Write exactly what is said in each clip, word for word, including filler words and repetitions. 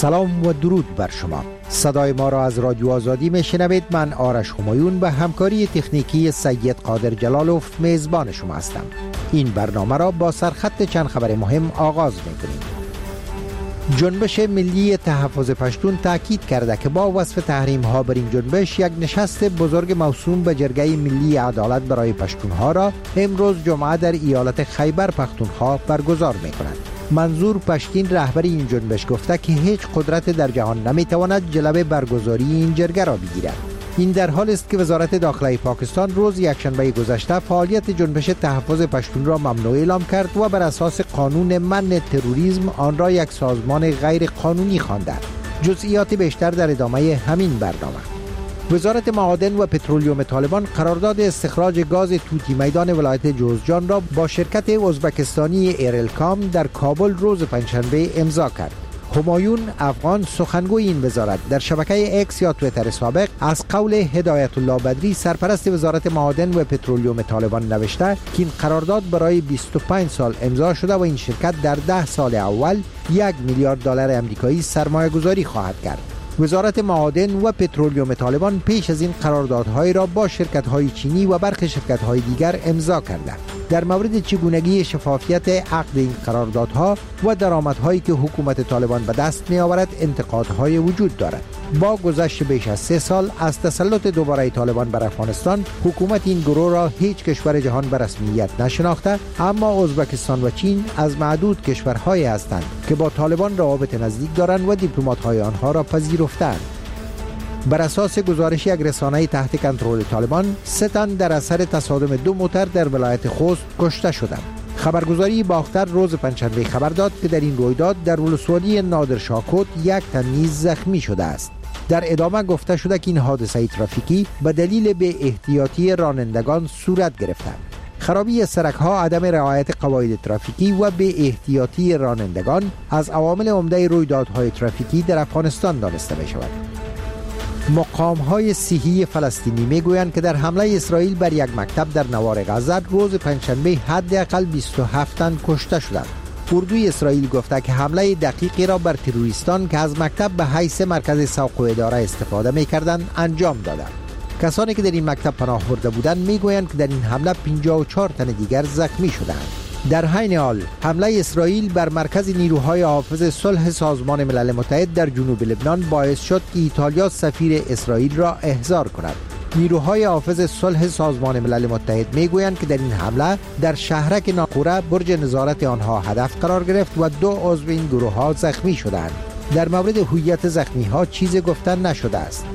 سلام و درود بر شما. صدای ما را از رادیو آزادی میشنوید. من آرش همایون به همکاری تکنیکی سید قادر جلالوف میزبان شما هستم. این برنامه را با سرخط چند خبر مهم آغاز میکنیم. جنبش ملی تحفظ پشتون تاکید کرده که با وصف تحریم ها بر این جنبش، یک نشست بزرگ موسوم به جرگه ملی عدالت برای پشتون ها را امروز جمعه در ایالت خیبر پختونخوا برگزار میکنند. منظور پشتین رهبر این جنبش گفته که هیچ قدرت در جهان نمیتواند جلوه برگزاری این جرگه را بگیرد. این در حال است که وزارت داخله پاکستان روز یکشنبه گذشته فعالیت جنبش تحفظ پشتون را ممنوع اعلام کرد و بر اساس قانون منع تروریسم آن را یک سازمان غیر قانونی خوانده. جزئیات بیشتر در ادامه همین برنامه. وزارت معادن و پترولیوم طالبان قرارداد استخراج گاز توتی میدان ولایت جوزجان را با شرکت ازبکستانی ایرلکام در کابل روز پنجشنبه امضا کرد. همایون افغان سخنگوی این وزارت در شبکه اکس یا تویتر سابق از قول هدایت الله بدری سرپرست وزارت معادن و پترولیوم طالبان نوشته که این قرارداد برای بیست و پنج سال امضا شده و این شرکت در ده سال اول یک میلیارد دلار آمریکایی سرمایه گذاری خواهد کرد. وزارت معادن و پترولیوم طالبان پیش از این قراردادهای را با شرکت‌های چینی و برخی شرکت‌های دیگر امضا کرده. در مورد چگونگی شفافیت عقد این قراردادها و درآمدهایی که حکومت طالبان به دست می‌آورد انتقادهای وجود دارد. با گذشت بیش از سه سال از تسلط دوباره طالبان بر افغانستان، حکومت این گروه را هیچ کشور جهان به رسمیت نشناخته، اما ازبکستان و چین از معدود کشورهایی هستند که با طالبان روابط نزدیک دارند و دیپلمات‌های آنها را پذیرفتند. بر اساس گزارش یک رسانه تحت کنترل طالبان، سه تن در اثر تصادم دو موتر در ولایت خوست کشته شدند. خبرگزاری باختر روز پنجشنبه خبر داد که در این رویداد در ولسوالی نادرشاکوت یک تن نیز زخمی شده است. در ادامه گفته شده که این حادثه ترافیکی به دلیل بی احتیاطی رانندگان صورت گرفته. خرابی سرک‌ها، عدم رعایت قواعد ترافیکی و بی احتیاطی رانندگان از عوامل عمده رویدادهای ترافیکی در افغانستان دانسته می‌شود. مقام‌های صحی فلسطینی میگویند که در حمله اسرائیل بر یک مکتب در نوار غزه روز پنجشنبه حداقل بیست و هفت تن کشته شدند. اردوی اسرائیل گفته که حمله دقیقی را بر تروریستان که از مکتب به حیث مرکز سوق و اداره استفاده می‌کردند انجام دادند. کسانی که در این مکتب پناه برده بودند میگویند که در این حمله پنجاه و چهار تن دیگر زخمی شدند. در حین حال حمله اسرائیل بر مرکز نیروهای حافظ صلح سازمان ملل متحد در جنوب لبنان باعث شد که ایتالیا سفیر اسرائیل را احضار کند. نیروهای حافظ صلح سازمان ملل متحد میگویند که در این حمله در شهرک ناقوره برج نظارت آنها هدف قرار گرفت و دو عضو این گروه ها زخمی شدند. در مورد هویت زخمی ها چیزی گفتن نشده است.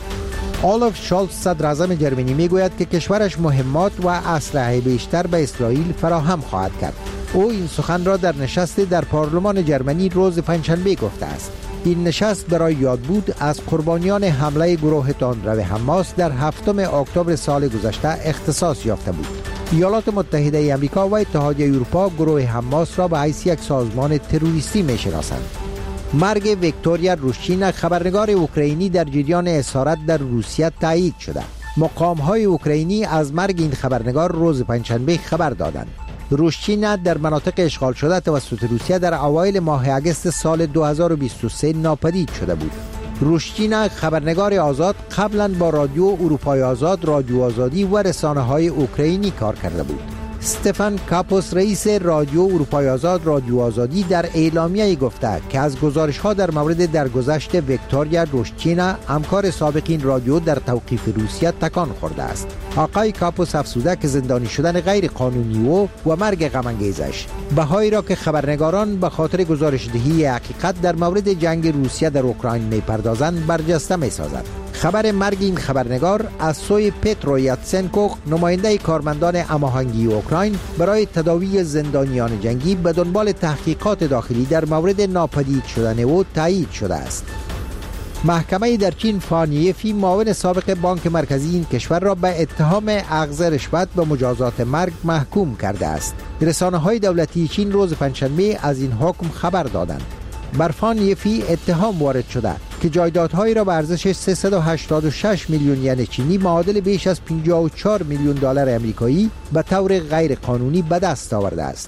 آلاف شالتز صدر اعظم جرمنی میگوید که کشورش مهمات و اسلحه بیشتر به اسرائیل فراهم خواهد کرد. او این سخن را در نشستی در پارلمان جرمنی روز پنجشنبه گفته است. این نشست برای یاد بود از قربانیان حمله گروه تندرو حماس در هفتم اکتبر سال گذشته اختصاص یافته بود. ایالات متحده آمریکا و اتحادیه اروپا گروه حماس را به حیث یک سازمان تروریستی میشناسند. مرگ ویکتوریا روشچینا خبرنگار اوکراینی در جریان اسارت در روسیه تایید شده. مقام‌های اوکراینی از مرگ این خبرنگار روز پنجشنبه خبر دادند. روشچینا در مناطق اشغال شده توسط روسیه در اوایل ماه اگست سال دو هزار و بیست و سه ناپدید شده بود. روشچینا خبرنگار آزاد قبلا با رادیو اروپای آزاد، رادیو آزادی و رسانه‌های اوکراینی کار کرده بود. استفان کاپوس رئیس رادیو اروپای آزاد، رادیو آزادی در اعلامیه‌ای گفته که از گزارش‌ها در مورد درگذشت ویکتوریا روشچینا همکار سابق این رادیو در توقیف روسیه تکان خورده است. آقای کاپوس افزوده که زندانی شدن غیر قانونی او و مرگ غم انگیزش بهایی را که خبرنگاران به خاطر گزارش‌دهی حقیقت در مورد جنگ روسیه در اوکراین می‌پردازند برجسته می‌سازد. خبر مرگ این خبرنگار از سوی پترو یاتسنکو، نماینده کارمندان هماهنگی اوکراین برای تداوی زندانیان جنگی به دنبال تحقیقات داخلی در مورد ناپدید شدن او تایید شده است. محکمه در چین فانیفی معاون سابق بانک مرکزی این کشور را به اتهام اخذ رشوت به مجازات مرگ محکوم کرده است. رسانه‌های دولتی چین روز پنجشنبه از این حکم خبر دادند. بر فانیفی اتهام وارد شده که جایدادهایی را به ارزش سیصد و هشتاد و شش میلیون ین چینی معادل بیش از پنجاه و چهار میلیون دلار آمریکایی به طور غیر قانونی به دست آورده است.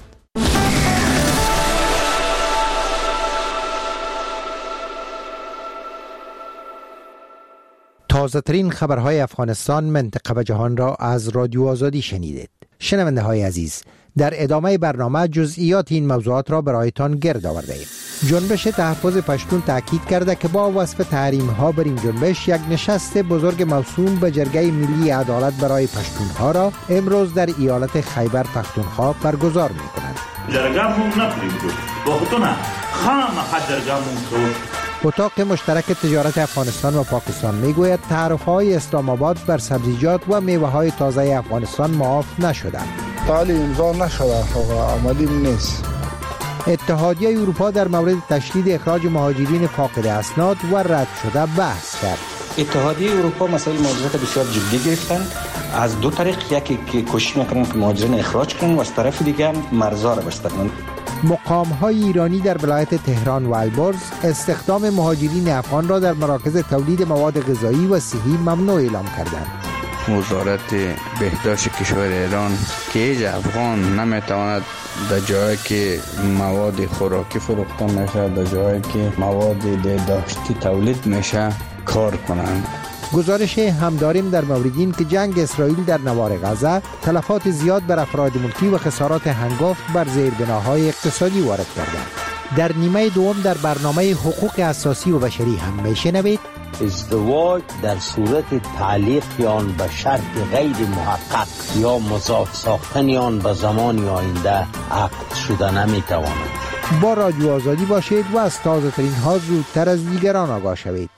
تازه ترین خبرهای افغانستان، منطقه و جهان را از رادیو آزادی شنیدید. شنونده های عزیز، در ادامه برنامه جزئیات این موضوعات را برایتان گرد آورده ایم. جنبش تحفظ پشتون تاکید کرده که با وصف تحریم ها بر این جنبش، یک نشست بزرگ موسوم به جرگه ملی عدالت برای پشتون ها را امروز در ایالت خیبر پختونخوا برگزار می کنند. جرگه مون نپریدو وقتونه خامخا جرگه مون کو. اتاق مشترک تجارت افغانستان و پاکستان میگوید تعرفه‌های اسلام آباد بر سبزیجات و میوه‌های تازه افغانستان معاف نشده. تعالی امضا نشده، عملی نیست. اتحادیه اروپا در مورد تشدید اخراج مهاجرین فاقد اسناد و رد شده بحث کرد. اتحادیه اروپا مسائل مهاجرت بسیار جدی گرفتن. از دو طریق، یکی که کوشش میکنن که مهاجرین اخراج کنن و از طرف دیگه مرزها را بستن. مقام‌های ایرانی در ولایت تهران و البرز استخدام مهاجرین افغان را در مراکز تولید مواد غذایی و صحی ممنوع اعلام کردند. وزارت بهداشت کشور ایران که هیچ افغان نمیتواند در جایی که مواد خوراکی فروخته میشه، در جایی که مواد بهداشتی تولید میشه کار کنند. گزارش هم داریم در مورد این که جنگ اسرائیل در نوار غزه تلفات زیاد بر افراد ملکی و خسارات هنگفت بر زیربناهای اقتصادی وارد کرده. در نیمه دوم در برنامه حقوق اساسی و بشری هم میشنوید ازدواج در صورت تعلیق آن به شرط غیر محقق یا مضاف ساختن آن به زمان آینده عقد شده نمیتواند. با رادیو آزادی باشید و از تازه ترین ها زودتر از دیگران آگاه شوید.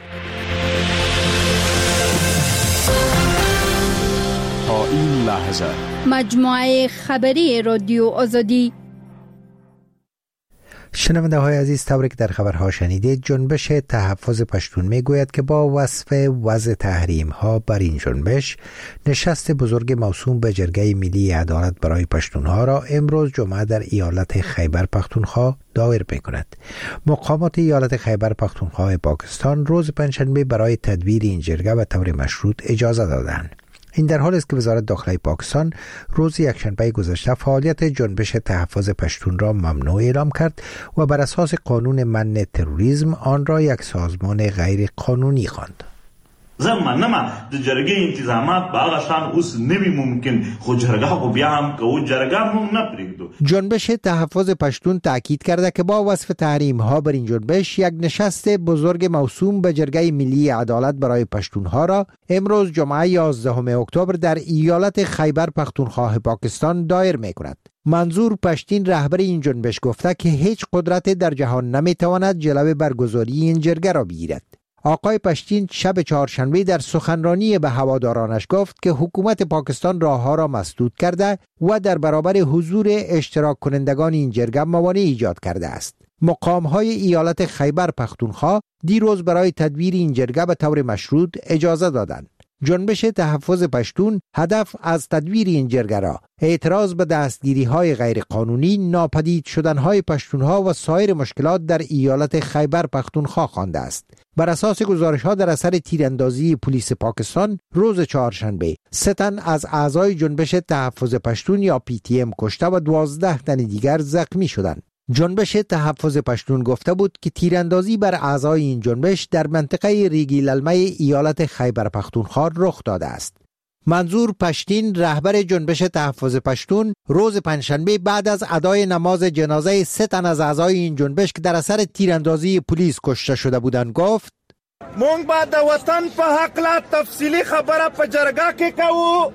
تا این لحظه مجموعه خبری رادیو آزادی. شنونده های عزیز، طوری که در خبرها شنیدید، جنبش تحفظ پشتون میگوید که با وصف وضع تحریم ها بر این جنبش، نشست بزرگ موسوم به جرگه ملی عدالت برای پشتون ها را امروز جمعه در ایالت خیبر پختونخوا دایر می کند. مقامات ایالت خیبر پختونخوا پاکستان روز پنجشنبه برای تدبیر این جرگه به طور مشروط اجازه دادند. این در حالی است که وزارت داخلی پاکستان روز یکشنبه گذشته فعالیت جنبش تحفظ پشتون را ممنوع اعلام کرد و بر اساس قانون منع تروریسم آن را یک سازمان غیر قانونی خواند. زمان نما د جرګې انتظامات باغ شان اوس نوی ممکن خو جرګه خو بیا هم کو جرګه مون نپریږدو. جنبش تحفظ پشتون تاکید کرده که با وصف تحریم ها بر این جنبش، یک نشست بزرگ موسوم به جرگه ملی عدالت برای پشتون ها را امروز جمعه یازدهم اکتبر در ایالت خیبر پختونخوا پاکستان دایر می کند. منظور پشتین رهبر این جنبش گفته که هیچ قدرت در جهان نمی تواند جلوه برگزاری این جرگه را بگیرد. آقای پشتین شب چهارشنبه در سخنرانی به هوادارانش گفت که حکومت پاکستان راهها را مسدود کرده و در برابر حضور اشتراک کنندگان این جرگه موانع ایجاد کرده است. مقام‌های ایالت خیبر پختونخوا دیروز برای تدبیر این جرگه به طور مشروط اجازه دادند. جنبش تحفظ پشتون هدف از تدبیر این جرگه را اعتراض به دستگیری‌های غیرقانونی، ناپدید شدن‌های پشتون‌ها و سایر مشکلات در ایالت خیبر پختونخوا خوانده است. بر اساس گزارش‌ها در اثر تیراندازی پلیس پاکستان روز چهارشنبه، سه تن از اعضای جنبش تحفظ پشتون یا پی تی ام کشته و دوازده تن دیگر زخمی شدند. جنبش تحفظ پشتون گفته بود که تیراندازی بر اعضای این جنبش در منطقه ریگی للمه ایالت خیبر پختونخوا رخ داده است. منظور پشتین رهبر جنبش تحفظ پشتون روز پنجشنبه بعد از ادای نماز جنازه سه تن از اعضای این جنبش که در اثر تیراندازی پلیس کشته شده بودند گفت: مونږ به د وطن په حق لا تفصیلی خبره په جرګه کې کوو.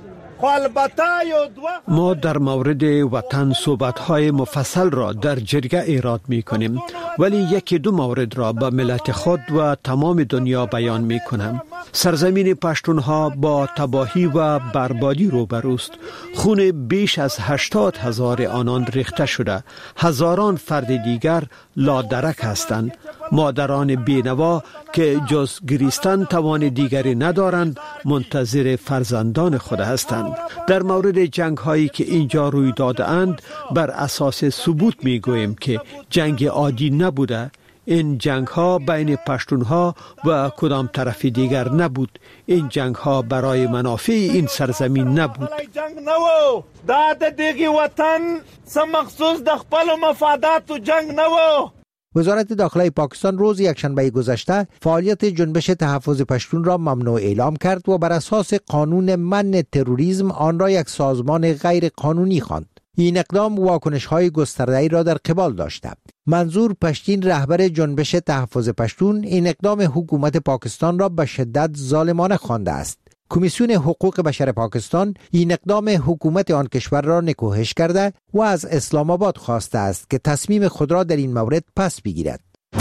ما در مورد وطن صحبت‌های مفصل را در جرگه ایراد می‌کنیم، ولی یکی دو مورد را به ملت خود و تمام دنیا بیان می‌کنم. سرزمین پشتونها با تباهی و بربادی روبروست. خون بیش از هشتاد هزار آنان ریخته شده، هزاران فرد دیگر لادرک هستند. مادران بینوا که جز گریستن توان دیگری ندارند منتظر فرزندان خود هستند. در مورد جنگ هایی که اینجا روی داده اند بر اساس ثبوت می گوییم که جنگ عادی نبوده. این جنگ ها بین پشتون ها و کدام طرف دیگر نبود. این جنگ ها برای منافع این سرزمین نبود. جنگ نو دا د دیگه وطن سم مخصوص د خپل مفادات جنگ نو. وزارت داخله پاکستان روز یکشنبه گذشته فعالیت جنبش تحفظ پشتون را ممنوع اعلام کرد و بر اساس قانون منع تروریسم آن را یک سازمان غیر قانونی خواند. این اقدام واکنش‌های گسترده‌ای را در قبال داشته. منظور پشتین، رهبر جنبش تحفظ پشتون، این اقدام حکومت پاکستان را به شدت ظالمانه خوانده است. کمیسیون حقوق بشر پاکستان این اقدام حکومت آن کشور را نکوهش کرده و از اسلام آباد خواسته است که تصمیم خود را در این مورد پس بگیرد.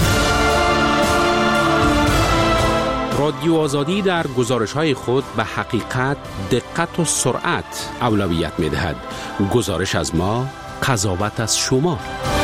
رادیو آزادی در گزارش‌های خود به حقیقت، دقت و سرعت اولویت می‌دهد. گزارش از ما، قضاوت از شما.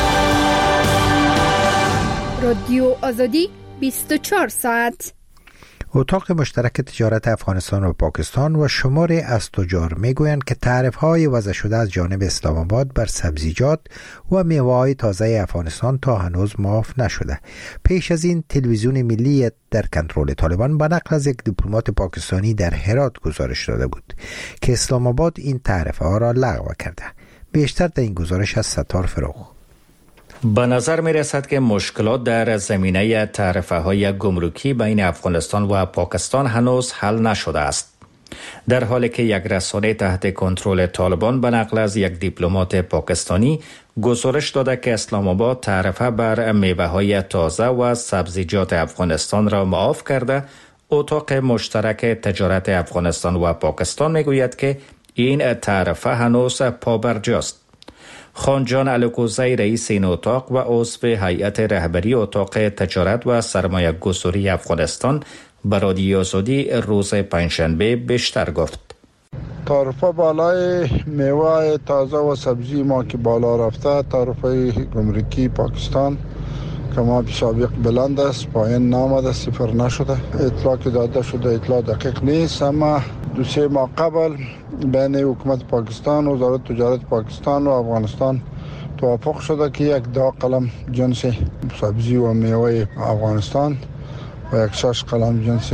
رادیو آزادی بیست و چهار ساعت. اتاق مشترک تجارت افغانستان و پاکستان و شماری از تجار میگویند که تعرفه‌های وضع شده از جانب اسلام آباد بر سبزیجات و میوه‌های تازه افغانستان تا هنوز معاف نشده. پیش از این تلویزیون ملی در کنترل طالبان به نقل از یک دیپلمات پاکستانی در هرات گزارش داده بود که اسلام آباد این تعرفه‌ها را لغو کرده. بیشتر در این گزارش از ستار فروغ. به نظر می رسد که مشکلات در زمینه تعرفه‌های گمرکی بین افغانستان و پاکستان هنوز حل نشده است. در حالی که یک رسانه تحت کنترل طالبان به نقل از یک دیپلمات پاکستانی گزارش داده که اسلام آباد تعرفه بر میوه‌های تازه و سبزیجات افغانستان را معاف کرده، اتاق مشترک تجارت افغانستان و پاکستان می گوید که این تعرفه هنوز پابرجاست. خانجان الکوزی، رئیس این اتاق و عضو هیئت رهبری اتاق تجارت و سرمایه گذاری افغانستان، به رادیو آزادی روز پنجشنبه بیشتر گفت. تعرفه بالای میوه تازه و سبزی ما که بالا رفته، تعرفه گمرکی پاکستان که ما به سابق بلند است، پایین نامده، صفر نشده. اطلاع که داده شده اطلاع دقیق نیست، اما دو سه ماه قبل بین حکومت پاکستان و وزارت تجارت پاکستان و افغانستان توافق شده که یک ده قلم جنس سبزی و میوه افغانستان و یک شش قلم جنس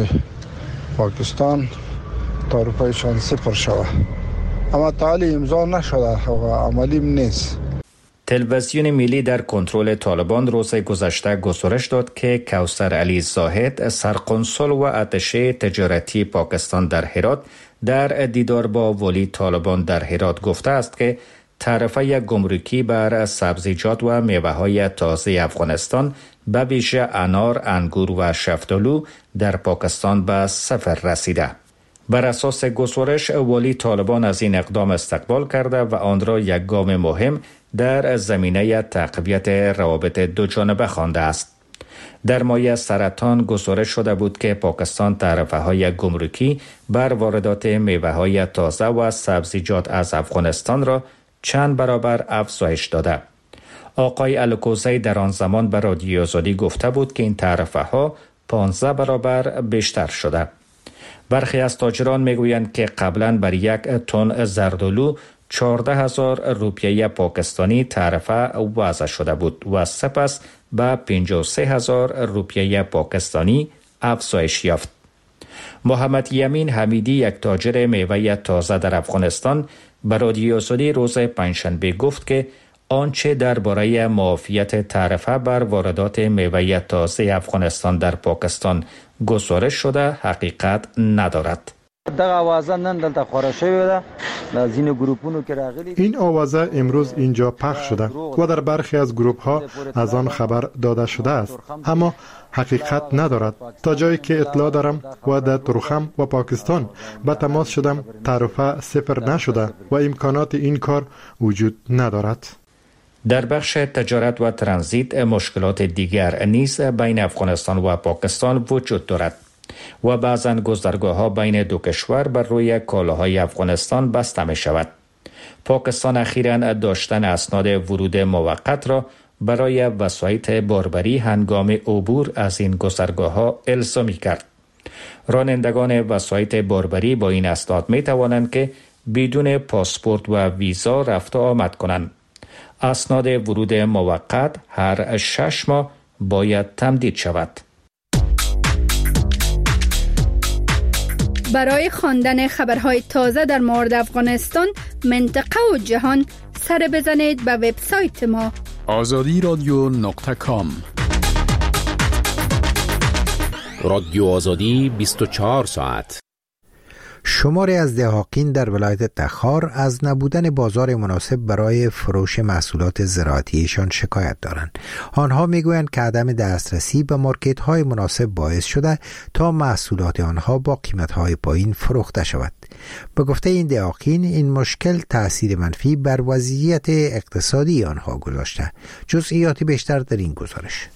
پاکستان تعرفه‌شان صفر شود، اما تعالی امضا نشده و عملی نیست. تلویزیون ملی در کنترل طالبان روز گذشته گزارش داد که کوثر علی زاهد، سرقنصل و اتشه تجارتی پاکستان در هرات، در دیدار با ولی طالبان در هرات گفته است که تعرفه گمرکی بر سبزیجات و میوه‌های تازه افغانستان به ویژه انار، انگور و شفتالو در پاکستان به صفر رسیده. بر اساس گزارش، ولی طالبان از این اقدام استقبال کرده و آن را یک گام مهم در زمینه تقویت روابط دو جانبه خوانده است. در مایه سرطان گزارش شده بود که پاکستان تعرفه‌های گمرکی بر واردات میوه‌های تازه و سبزیجات از افغانستان را چند برابر افزایش داده. آقای الکوزی در آن زمان به رادیو آزادی گفته بود که این تعرفه‌ها پانزده برابر بیشتر شده. برخی از تاجران میگویند که قبلا بر یک تن زردالو چهارده هزار روپیه پاکستانی تعرفه وضع شده بود و سپس به پنجاه و سه هزار روپیه پاکستانی افزایش یافت. محمد یمین حمیدی، یک تاجر میوه تازه در افغانستان، به رادیو آزادی روز پنجشنبه گفت که آنچه درباره معافیت تعرفه بر واردات میوه تازه افغانستان در پاکستان گزارش شده حقیقت ندارد. این آوازه امروز اینجا پخش شده و در برخی از گروپ ها از آن خبر داده شده است، اما حقیقت ندارد. تا جایی که اطلاع دارم و در ترخم و پاکستان به تماس شدم، تعرفه صفر نشده و امکانات این کار وجود ندارد. در بخش تجارت و ترانزیت مشکلات دیگر نیز بین افغانستان و پاکستان وجود دارد و بعضاً گذرگاه‌ها بین دو کشور بر روی کالاهای افغانستان بسته می شود. پاکستان اخیراً داشتن اسناد ورود موقت را برای وسایط باربری هنگام عبور از این گذرگاه‌ها الزامی کرد. رانندگان وسایط باربری با این اسناد می توانند که بدون پاسپورت و ویزا رفت و آمد کنند. اسناد ورود موقت هر شش ماه باید تمدید شود. برای خواندن خبرهای تازه در مورد افغانستان، منطقه و جهان، سر بزنید به وبسایت ما آزادی رادیو نقطه کام. رادیو آزادی بیست و چهار ساعت. شماری از دهاقین در ولایت تخار از نبودن بازار مناسب برای فروش محصولات زراعتیشان شکایت دارند. آنها میگویند که عدم دسترسی به مارکت های مناسب باعث شده تا محصولات آنها با قیمت های پایین فروخته شود. به گفته این دهاقین این مشکل تأثیر منفی بر وضعیت اقتصادی آنها گذاشته. جزئیات بیشتر در این گزارش.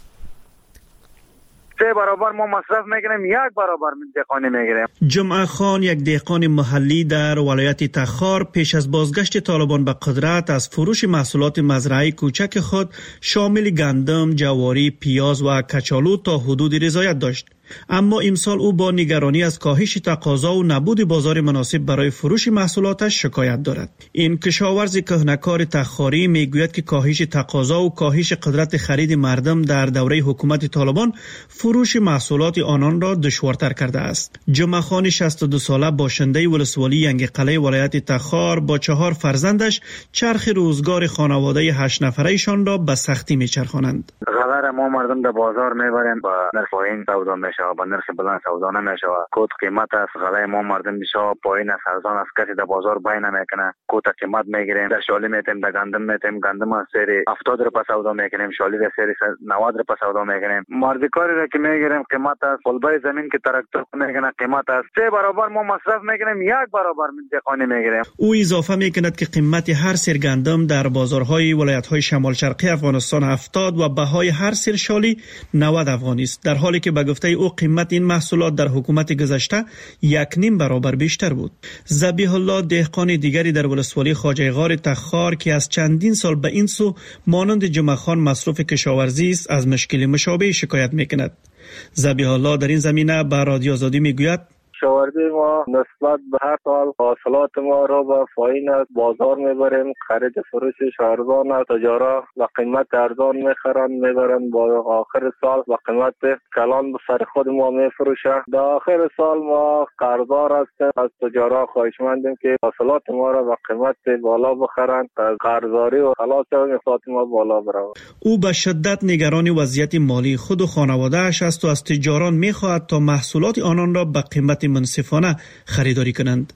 سه برابر ما مصرف میکنیم، یک برابر دهقانی میگیریم. جمعه خان، یک دهقان محلی در ولایت تخار، پیش از بازگشت طالبان به قدرت از فروش محصولات مزرعه کوچک خود شامل گندم، جواری، پیاز و کچالو تا حدود رضایت داشت. اما امسال او با نگرانی از کاهش تقاضا و نبود بازار مناسب برای فروش محصولاتش شکایت دارد. این کشاورز کهنکار تخاری میگوید که کاهش تقاضا و کاهش قدرت خرید مردم در دوره حکومت طالبان فروش محصولات آنان را دشوارتر کرده است. جمعه خان شصت و دو ساله باشنده ولسوالی ینگ قلعه ولایت تخار با چهار فرزندش چرخ روزگار خانواده هشت نفرهشان را به سختی میچرخانند. غلر ما مردم در بازار میبریم با نرخ پایین سودا میشه، با نرخ بلند سودا نمیشه. کد قیمت است غلای ما مردم میشه پایین است، ارزان است، کسی در بازار بای نمیکنه. کد قیمت میگیریم، در شالی میتیم، در گندم میتیم، گندم از سری هفتاد روپیه سودا میکنیم، شالی در سری نود روپیه سودا میکنیم. مردکاری را که میگیریم قیمت است، فلبای زمین که تراکتور میکنه قیمت است. سه برابر ما مصرف میکنیم، یک برابر دهقانی میگیریم. او اضافه میکند که قیمت هر سر گندم در بازارهای ولایت‌های شمال شرقی افغانستان هفتاد و بهای هر سر شالی نود افغانی است، در حالی که به گفته او قیمت این محصولات در حکومت گذشته یک نیم برابر بیشتر بود. ذبیح الله دهقان دیگری در ولسوالی خواجه غار تخار که از چندین سال به این سو مانند جمعه خان مصروف کشاورزی است، از مشکل مشابه شکایت میکند. ذبیح الله در این زمینه به رادیو آزادی میگوید کشاورزی ما نسبت به هر سال حاصلات ما را به پایین از بازار میبریم، خرید فروشش ارزان است، تجارا و قیمت ارزان میخرن میبرن، با آخر سال و قیمت کلان به سر خود ما میفروشه. در آخر سال ما قرضدار هستیم، از تجارا خواهشمندیم که حاصلات ما را به قیمت بالا بخرن، از قرضداری و خلاص اقتصاد ما بالا برود. او به شدت نگران وضعیت مالی خود و خانواده‌اش است و از تجاران میخواهد تا محصولات آنان را به قیمت منصفانه خریداری کنند.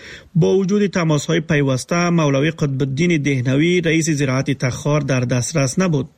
با وجود تماس‌های پیوسته، مولوی قطب الدین دهنوی رئیس زراعت تخار در دسترس نبود.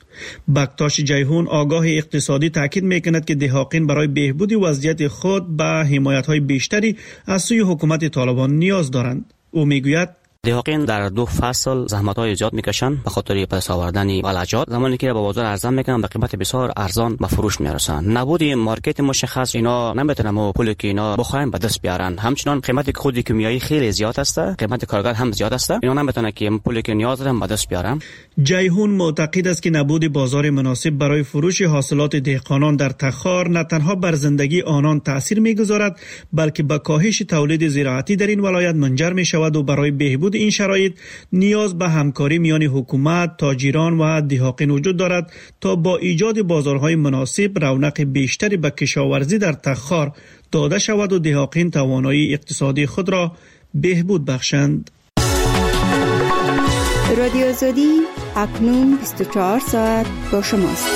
بکتاش جیهون آگاه اقتصادی تاکید میکند که دهاقین برای بهبود وضعیت خود به حمایت‌های بیشتری از سوی حکومت طالبان نیاز دارند. او میگوید دهاقین در دو فصل زحمت‌های زیاد میکشن به خاطر پس آوردن ولجات، زمانی که به بازار ارزان میکنن به قیمت بسیار ارزان به فروش میرسن. نبود مارکت مشخص اینا نمیتونن و پولی که اینا بخواین به دست بیارن. همچنان قیمت خود کیمیایی خیلی زیاد است، قیمت کارگر هم زیاد است، اینا نمیتونن که پولی که نیاز دارن به دست بیارن. جیهون معتقد است که نبود بازار مناسب برای فروش حاصلات دهقانان در تخار نه تنها بر زندگی آنان تاثیر میگذارد، بلکه به کاهش تولید زراعتی در این ولایت منجر میشود و برای بهبود این شرایط نیاز به همکاری میان حکومت، تاجران و دهاقین وجود دارد تا با ایجاد بازارهای مناسب رونق بیشتری به کشاورزی در تخار داده شود و دهاقین توانایی اقتصادی خود را بهبود بخشند. رادیو آزادی اکنون بیست و چهار ساعت با شماست.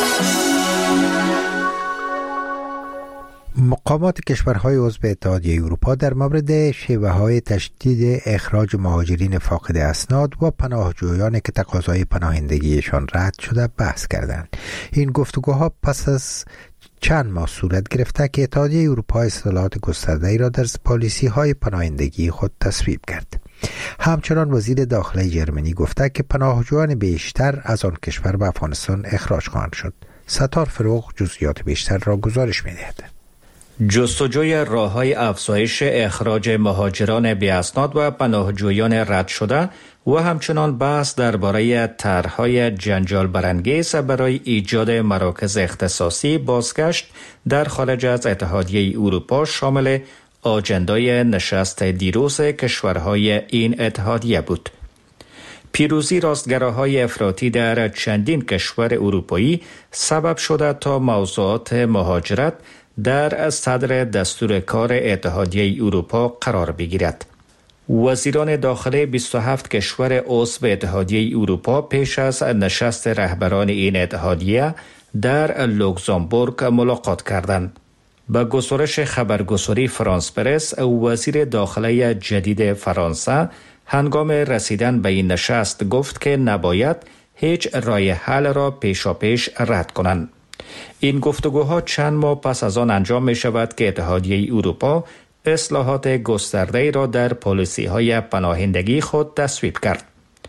مقامات کشورهای عضو اتحادیه اروپا در مورد شیوه‌های تشدید اخراج مهاجرین فاقد اسناد و پناهجویان که تقاضای پناهندگیشان رد شده بحث کردند. این گفتگوها پس از چند ماه صورت گرفته که اتحادیه اروپا اصلاحات گسترده‌ای را در پالیسی‌های پناهندگی خود تصویب کرد. همچنان وزیر داخلی جرمنی گفته که پناهجویان بیشتر از آن کشور به افغانستان اخراج خواهند شد. ستار فروغ جزئیات بیشتر را گزارش می‌دهد. جستجوی راه‌های افزایش اخراج مهاجران بی‌اسناد و پناهجویان رد شده و همچنان بحث درباره طرح‌های جنجال برانگیز برای ایجاد مراکز اختصاصی بازگشت در خارج از اتحادیه اروپا شامل آجندای نشست دیروز کشورهای این اتحادیه بود. پیروزی راستگراهای افراطی در چندین کشور اروپایی سبب شده تا موضوعات مهاجرت در صدر دستور کار اتحادیه اروپا قرار بگیرد. وزیران داخلی بیست و هفت کشور عضو اتحادیه اروپا پیش از نشست رهبران این اتحادیه در لوکزامبورگ ملاقات کردند. به گزارش خبرگزاری فرانس پرس، وزیر داخله جدید فرانسه هنگام رسیدن به این نشست گفت که نباید هیچ رای حل را پیشاپیش رد کنند. این گفتگوها چند ماه پس از آن انجام می شود که اتحادیه اروپا اصلاحات گسترده‌ای را در پالیسی‌های پناهندگی خود تصویب کرد.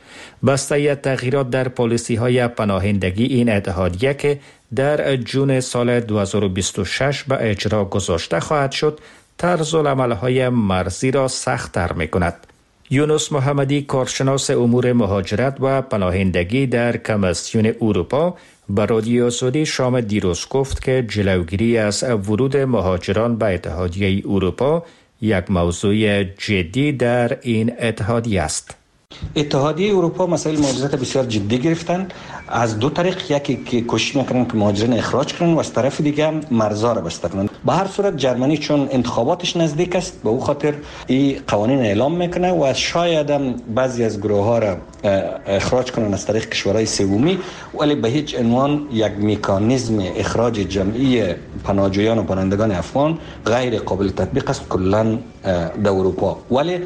بسته تغییرات در پالیسی‌های پناهندگی این اتحادیه که در جون سال دو هزار و بیست و شش به اجرا گذاشته خواهد شد، طرز العمل‌های مرزی را سخت‌تر می‌کند. یونس محمدی، کارشناس امور مهاجرت و پناهندگی در کمیسیون اروپا، به رادیو آزادی شام دیروز گفت که جلوگیری از ورود مهاجران به اتحادیه اروپا یک موضوع جدی در این اتحادیه است. اتحادیه اروپا مسائل مهاجرت بسیار جدی گرفتن. از دو طریق، یکی که کوشش میکنن که مهاجرین اخراج کنن و از طرف دیگه مرزها را بسته کنن. به هر صورت جرمنی چون انتخاباتش نزدیک است، به او خاطر این قوانین اعلام میکنه و شاید هم بعضی از گروه ها را اخراج کنن از طریق کشورهای سومی، ولی به هیچ عنوان یک مکانیزم اخراج جمعی پناهجویان و پناهندگان افغان غیر قابل تطبیق است کلا در اروپا. ولی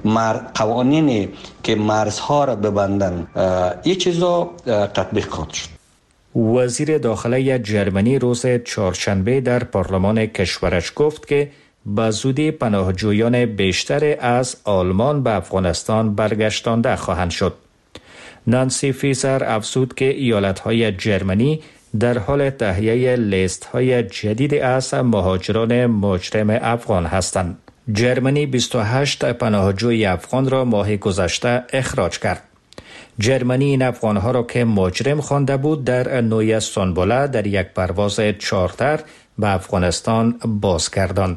قوانینی که مرزها را ببندن این چیزا تطبیق خواهد شد. وزیر داخله جرمنی روز چهارشنبه در پارلمان کشورش گفت که به زودی پناهجویان بیشتر از آلمان به افغانستان برگشتانده خواهند شد. نانسی فیزر افزود که ایالت‌های جرمنی در حال تهیه لیست‌های جدید از مهاجران مجرم افغان هستند. جرمنی بیست و هشت پناهجوی افغان را ماه گذشته اخراج کرد. جرمنی این افغانها را که مجرم خوانده بود در نوی سنبله در یک پرواز چارتر به افغانستان بازگرداند.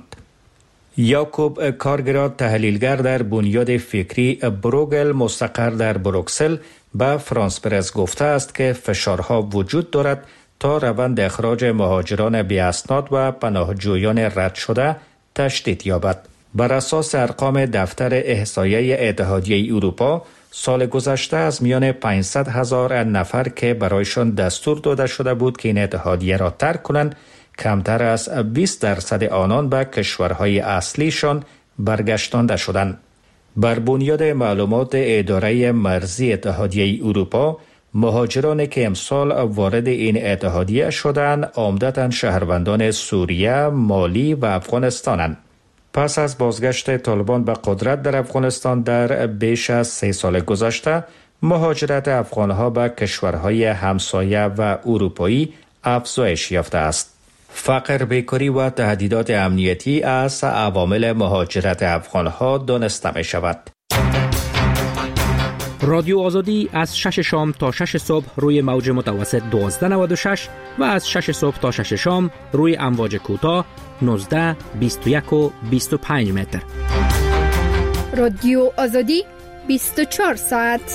یاکوب کارگراد، تحلیلگر در بنیاد فکری بروگل مستقر در بروکسل، به فرانس پرس گفته است که فشارها وجود دارد تا روند اخراج مهاجران بی اسناد و پناهجویان رد شده تشدید یابد. بر اساس ارقام دفتر احصایه اتحادیه اروپا، سال گذشته از میان پانصد هزار نفر که برایشان دستور داده شده بود که این اتحادیه را ترک کنند، کمتر از بیست درصد آنان به کشورهای اصلیشان برگشتانده شدند. بر بنیاد معلومات اداره مرزی اتحادیه اروپا، مهاجرانی که امسال وارد این اتحادیه شدند عمدتاً شهروندان سوریه، مالی و افغانستانند. پس از بازگشت طالبان به قدرت در افغانستان در بیش از سه سال گذشته، مهاجرت افغانها به کشورهای همسایه و اروپایی افزایش یافته است. فقر، بیکاری و تهدیدات امنیتی از عوامل مهاجرت افغانها دانسته می شود. رادیو آزادی از شش شام تا شش صبح روی موج متوسط دوازده نود و شش و از شش صبح تا شش شام روی امواج کوتاه نوزده، بیست و یک و بیست و پنج متر. رادیو آزادی بیست و چهار ساعت.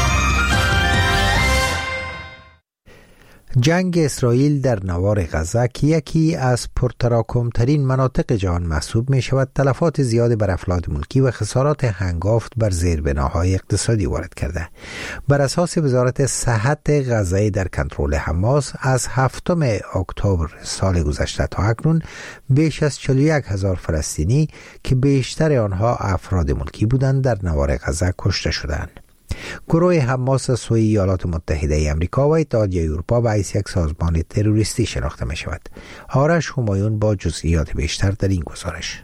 جنگ اسرائیل در نوار غزه که یکی از پرتراکم‌ترین مناطق جهان محسوب می شود، تلفات زیاد بر افراد ملکی و خسارات هنگافت بر زیربناهای اقتصادی وارد کرده. بر اساس وزارت صحت غزه در کنترل حماس، از هفتم اکتبر سال گذشته تا اکنون بیش از چهل و یک هزار فلسطینی که بیشتر آنها افراد ملکی بودند در نوار غزه کشته شدند. گروه حماس از سوی ایالات متحده امریکا و اتحادیه اروپا به حیث یک سازمان تروریستی شناخته می شود. آرش همایون با جزئیات بیشتر در این گزارش.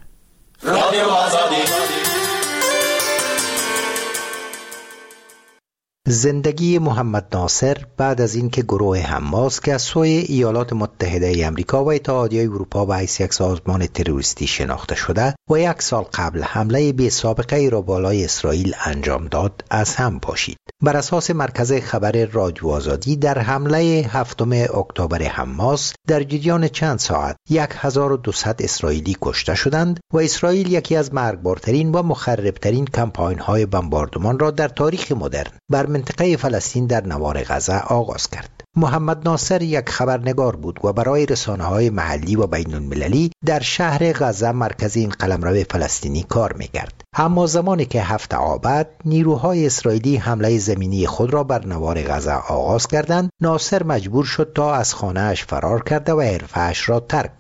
زندگی محمد ناصر بعد از اینکه گروه حماس که از سوی ایالات متحده امریکا و اتحادیه اروپا به حیث یک سازمان تروریستی شناخته شده و یک سال قبل حمله بی سابقه ای را بالای اسرائیل انجام داد، از هم پاشید. بر اساس مرکز خبر رادیو آزادی، در حمله هفتم اکتبر حماس در جریان چند ساعت هزار و دویست اسرائیلی کشته شدند و اسرائیل یکی از مرگبارترین و مخربترین کمپاین‌های بمباردمان را در تاریخ مدرن بر منطقه فلسطین در نوار غزه آغاز کرد. محمد ناصر یک خبرنگار بود و برای رسانه‌های محلی و بین المللی در شهر غزه مرکز این قلمرو فلسطینی کار می‌کرد. اما زمانی که هفته آباد نیروهای اسرائیلی حمله زمینی خود را بر نوار غزه آغاز کردند، ناصر مجبور شد تا از خانه‌اش فرار کرده و حرفه‌اش را ترک کند.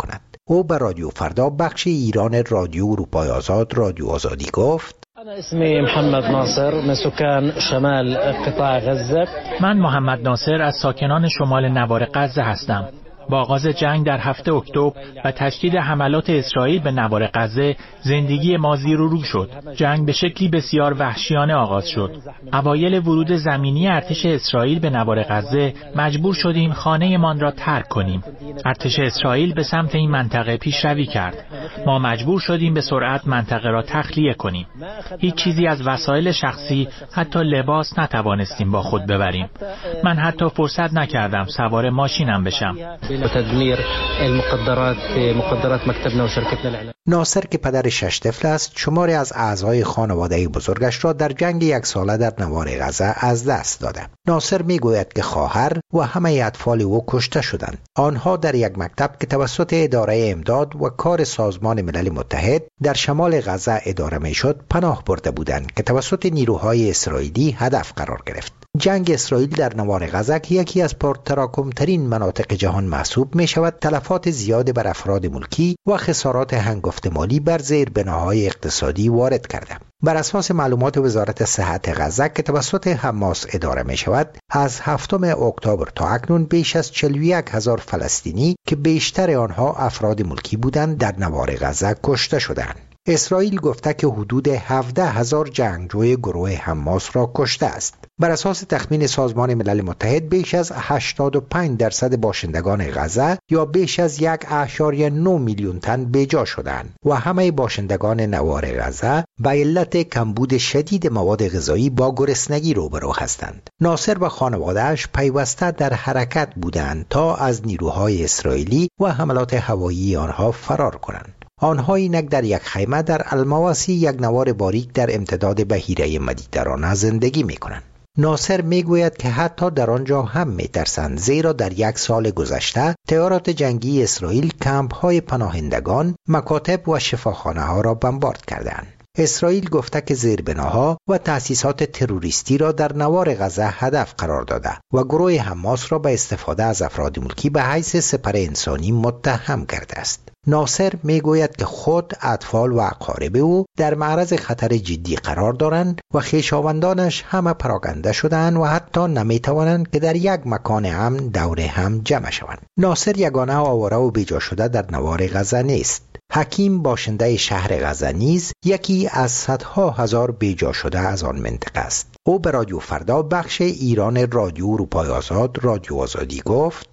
او به رادیو فردا بخش ایران رادیو اروپای آزاد رادیو آزادی گفت: أنا اسمي محمد ناصر من سكان شمال قطاع غزة. من محمد ناصر از ساکنان شمال نوار غزه هستم. با آغاز جنگ در هفته اکتبر و تشدید حملات اسرائیل به نوار غزه زندگی ما زیر و رو شد. جنگ به شکلی بسیار وحشیانه آغاز شد. اوایل ورود زمینی ارتش اسرائیل به نوار غزه مجبور شدیم خانه‌مان را ترک کنیم. ارتش اسرائیل به سمت این منطقه پیشروی کرد. ما مجبور شدیم به سرعت منطقه را تخلیه کنیم. هیچ چیزی از وسایل شخصی، حتی لباس نتوانستیم با خود ببریم. من حتی فرصت نکردم سوار ماشینم بشم. وتدمير المقدرات مقدرات مكتبنا وشركتنا الاعلام. ناصر که پدر شش طفل است، شماری از اعضای خانواده بزرگش را در جنگ یک ساله در نوار غزه از دست داده. ناصر میگوید که خواهر و همه اطفال او کشته شدند. آنها در یک مکتب که توسط اداره امداد و کار سازمان ملل متحد در شمال غزه اداره میشد پناه برده بودند که توسط نیروهای اسرائیلی هدف قرار گرفت. جنگ اسرائیل در نوار غزه که یکی از پرتراکم‌ترین مناطق جهان محسوب می شود، تلفات زیاد بر افراد ملکی و خسارات هنگفت مالی بر زیربناهای اقتصادی وارد کرده. بر اساس معلومات وزارت صحت غزه که توسط حماس اداره می شود، از هفتم اکتبر تا اکنون بیش از چهل و یک هزار فلسطینی که بیشتر آنها افراد ملکی بودند در نوار غزه کشته شدند. اسرائیل گفته که حدود هفده هزار جنگجوی گروه حماس را کشته است. بر اساس تخمین سازمان ملل متحد بیش از هشتاد و پنج درصد باشندگان غزه یا بیش از یک اشاریه نه میلیون تن بیجا شدند و همه باشندگان نوار غزه به علت کمبود شدید مواد غذایی با گرسنگی روبرو هستند. ناصر و خانواده‌اش پیوسته در حرکت بودند تا از نیروهای اسرائیلی و حملات هوایی آنها فرار کنند. آنها اینک در یک خیمه در المواسی یک نوار باریک در امتداد بحیره مدیترانه زندگی می کنند. ناصر می گوید که حتی در آنجا هم می ترسند، زیرا در یک سال گذشته طیارات جنگی اسرائیل کمپ های پناهندگان، مکاتب و شفاخانه ها را بمبارد کردند. اسرائیل گفته که زیربناها و تأسیسات تروریستی را در نوار غزه هدف قرار داده و گروه حماس را به استفاده از افراد ملکی به حیث سپر انسانی متهم کرده است. ناصر میگوید که خود، اطفال و اقارب او در معرض خطر جدی قرار دارند و خویشاوندانش همه پراکنده شدند و حتی نمیتوانند که در یک مکان امن دور هم جمع شوند. ناصر یگانه آواره و بیجا شده در نوار غزه نیست. حکیم باشنده شهر غزه نیز یکی از صدها هزار بیجا شده از آن منطقه است. او به رادیو فردا بخش ایران رادیو اروپای آزاد رادیو آزادی گفت: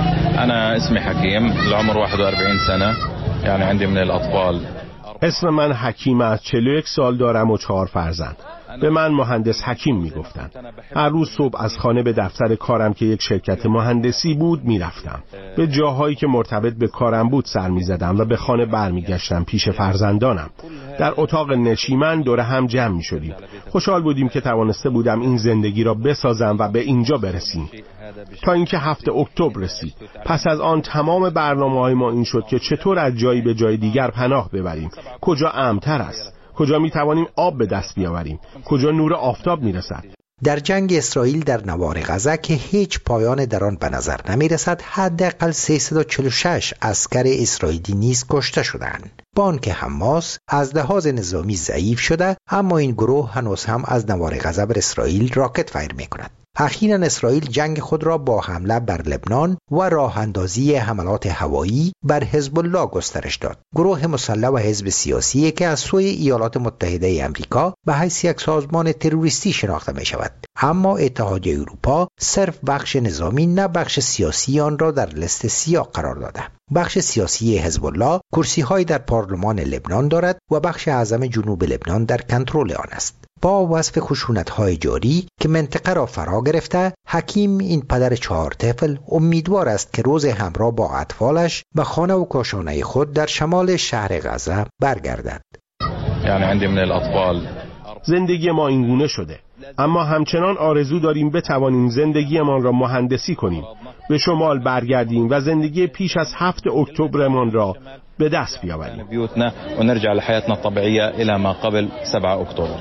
أنا اسمي حكيم العمر واحد و أربعين سنة يعني عندي من الأطفال. اسم من حکیم، از چهل و یک سال دارم و چهار فرزند. به من مهندس حکیم میگفتند. هر روز صبح از خانه به دفتر کارم که یک شرکت مهندسی بود میرفتم. به جاهایی که مرتبط به کارم بود سر میزدم و به خانه برمیگشتم پیش فرزندانم. در اتاق نشیمن دور هم جمع میشدیم. خوشحال بودیم که توانسته بودم این زندگی را بسازم و به اینجا برسیم. تا اینکه هفته اکتبر رسید. پس از آن تمام برنامه‌های ما این شد که چطور از جایی به جای دیگر پناه ببریم. کجا امن‌تر است؟ کجا می توانیم آب به دست بیاوریم؟ کجا نور آفتاب می رسد؟ در جنگ اسرائیل در نوار غزه که هیچ پایان در آن به نظر نمی رسد، حداقل سیصد و چهل و شش عسکر اسرائیلی نیز کشته شدند. با آنکه حماس از لحاظ نظامی ضعیف شده، اما این گروه هنوز هم از نوار غزه بر اسرائیل راکت فایر می کند. اخیراً اسرائیل جنگ خود را با حمله بر لبنان و راه اندازی حملات هوایی بر حزب الله گسترش داد. گروه مسلح و حزب سیاسی که از سوی ایالات متحده آمریکا به حیث یک سازمان تروریستی شناخته می شود، اما اتحادیه اروپا صرف بخش نظامی نه بخش سیاسی آن را در لیست سیاه قرار داده. بخش سیاسی حزب الله کرسی‌های در پارلمان لبنان دارد و بخش اعظم جنوب لبنان در کنترل آن است. با وصف خشونت‌های جاری که منطقه را فرا گرفته، حکیم این پدر چهار طفل امیدوار است که روز همراه با اطفالش به خانه و کاشانه خود در شمال شهر غزه برگردد. یعنی عندي من الاطفال. زندگی ما اینگونه شده، اما همچنان آرزو داریم بتوانیم زندگیمان را مهندسی کنیم، به شمال برگردیم و زندگی پیش از هفت اکتبرمان را به دست بیاوریم. بیوتنا و نرجع لحیاتنا الطبیعیه الی ما قبل سبعة اکتبر.